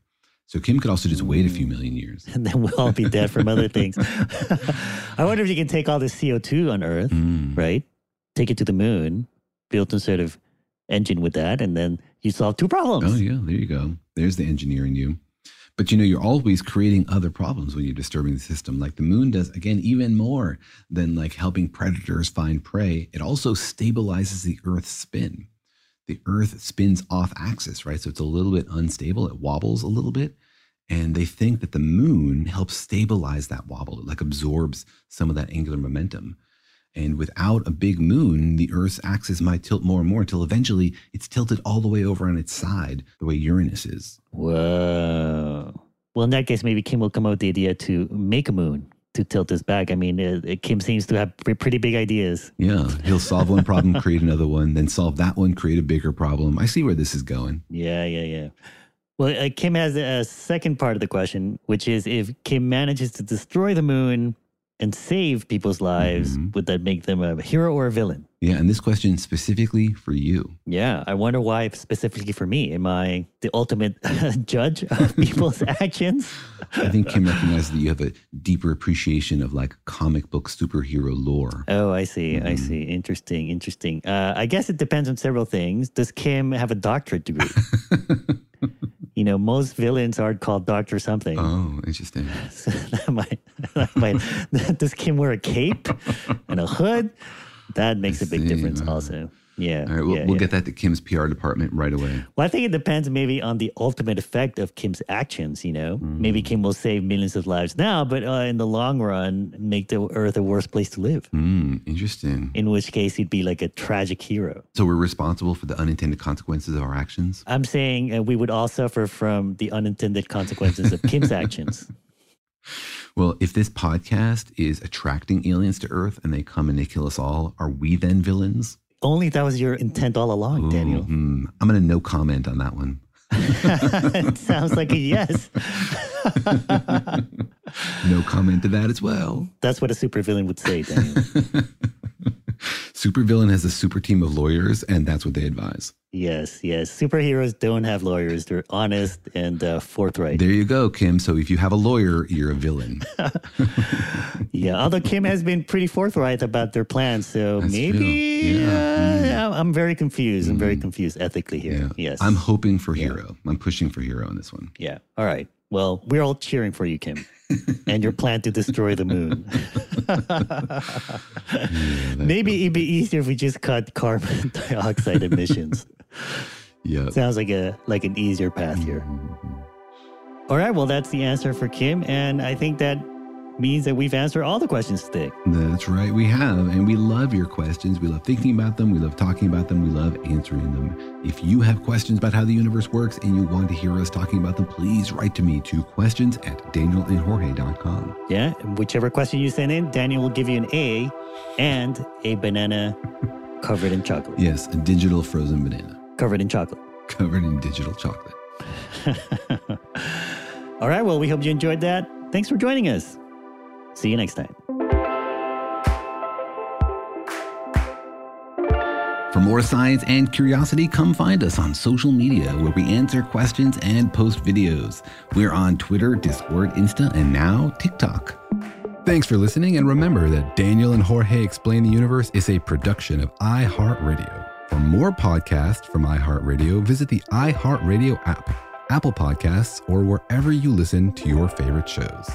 So Kim could also just wait a few million years. And then we'll all be dead from other things. I wonder if you can take all this C O two on Earth, mm. right? Take it to the moon, build some sort of engine with that, and then you solve two problems. Oh, yeah, there you go. There's the engineer in you. But, you know, you're always creating other problems when you're disturbing the system. Like the moon does, again, even more than like helping predators find prey. It also stabilizes the Earth's spin. The Earth spins off axis, right? So it's a little bit unstable. It wobbles a little bit. And they think that the moon helps stabilize that wobble. It like absorbs some of that angular momentum. And without a big moon, the Earth's axis might tilt more and more until eventually it's tilted all the way over on its side, the way Uranus is. Whoa. Well, in that case, maybe Kim will come up with the idea to make a moon to tilt us back. I mean, uh, Kim seems to have pretty big ideas. Yeah, he'll solve one problem, create another one, then solve that one, create a bigger problem. I see where this is going. Yeah, yeah, yeah. Well, uh, Kim has a second part of the question, which is if Kim manages to destroy the moon and save people's lives, mm-hmm. would that make them a hero or a villain? Yeah, and this question specifically for you. Yeah, I wonder why specifically for me. Am I the ultimate judge of people's actions? I think Kim recognizes that you have a deeper appreciation of like comic book superhero lore. Oh, I see, mm-hmm. I see. Interesting, interesting. Uh, I guess it depends on several things. Does Kim have a doctorate degree? You know, most villains aren't called Doctor something. Oh, interesting. So that might, that might, does Kim wear a cape and a hood? That makes a big See, difference uh, also. Yeah. All right, we'll, yeah, we'll yeah. get that to Kim's P R department right away. Well, I think it depends maybe on the ultimate effect of Kim's actions, you know. Mm. Maybe Kim will save millions of lives now, but uh, in the long run, make the Earth a worse place to live. Mm, interesting. In which case, he'd be like a tragic hero. So we're responsible for the unintended consequences of our actions? I'm saying uh, we would all suffer from the unintended consequences of Kim's actions. Well, if this podcast is attracting aliens to Earth and they come and they kill us all, are we then villains? Only that was your intent all along, Ooh, Daniel. Mm, I'm going to no comment on that one. It sounds like a yes. No comment to that as well. That's what a supervillain would say, Daniel. Supervillain has a super team of lawyers, and that's what they advise. Yes, yes. Superheroes don't have lawyers. They're honest and uh, forthright. There you go, Kim. So if you have a lawyer, you're a villain. Yeah, although Kim has been pretty forthright about their plans. So that's maybe yeah. uh, mm. I'm very confused. Mm. I'm very confused ethically here. Yeah. Yes. I'm hoping for yeah. hero. I'm pushing for hero on this one. Yeah. All right. Well, we're all cheering for you, Kim, and your plan to destroy the moon. Yeah, maybe it'd be easier if we just cut carbon dioxide emissions. Yeah. Sounds like a like an easier path here. Mm-hmm. All right. Well, that's the answer for Kim. And I think that means that we've answered all the questions today. That's right. We have. And we love your questions. We love thinking about them. We love talking about them. We love answering them. If you have questions about how the universe works and you want to hear us talking about them, please write to me to questions at daniel and jorge dot com. Yeah. Whichever question you send in, Daniel will give you an A and a banana covered in chocolate. Yes. A digital frozen banana. Covered in chocolate. Covered in digital chocolate. All right. Well, we hope you enjoyed that. Thanks for joining us. See you next time. For more science and curiosity, come find us on social media where we answer questions and post videos. We're on Twitter, Discord, Insta, and now TikTok. Thanks for listening, and remember that Daniel and Jorge Explain the Universe is a production of iHeartRadio. For more podcasts from iHeartRadio, visit the iHeartRadio app, Apple Podcasts, or wherever you listen to your favorite shows.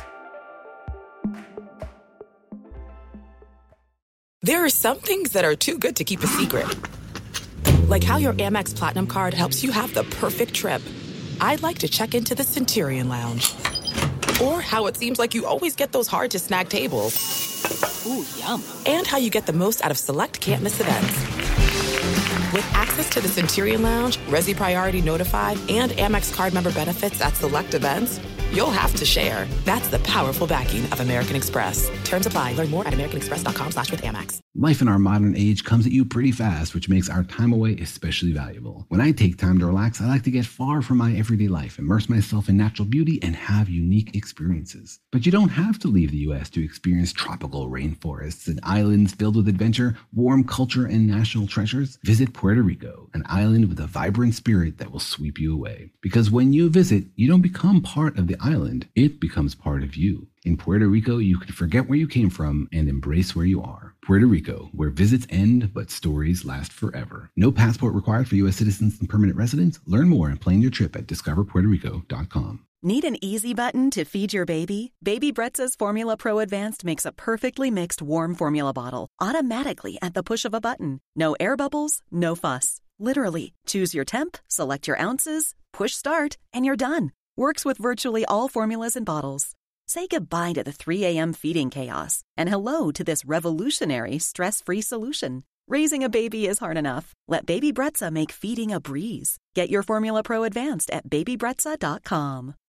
There are some things that are too good to keep a secret. Like how your Amex Platinum card helps you have the perfect trip. I'd like to check into the Centurion Lounge. Or how it seems like you always get those hard-to-snag tables. Ooh, yum. And how you get the most out of select can't-miss events. With access to the Centurion Lounge, Resi Priority Notified, and Amex card member benefits at select events, you'll have to share. That's the powerful backing of American Express. Terms apply. Learn more at americanexpress.com slash with Amex. Life in our modern age comes at you pretty fast, which makes our time away especially valuable. When I take time to relax, I like to get far from my everyday life, immerse myself in natural beauty, and have unique experiences. But you don't have to leave the U S to experience tropical rainforests and islands filled with adventure, warm culture, and national treasures. Visit Puerto Rico, an island with a vibrant spirit that will sweep you away. Because when you visit, you don't become part of the island, it becomes part of you. In Puerto Rico, you can forget where you came from and embrace where you are. Puerto Rico, where visits end but stories last forever. No passport required for U S citizens and permanent residents. Learn more and plan your trip at discover puerto rico dot com. Need an easy button to feed your baby? Baby Brezza's Formula Pro Advanced makes a perfectly mixed warm formula bottle automatically at the push of a button. No air bubbles, no fuss. Literally, choose your temp, select your ounces, push start, and you're done. Works with virtually all formulas and bottles. Say goodbye to the three a.m. feeding chaos and hello to this revolutionary stress-free solution. Raising a baby is hard enough. Let Baby Brezza make feeding a breeze. Get your Formula Pro Advanced at baby brezza dot com.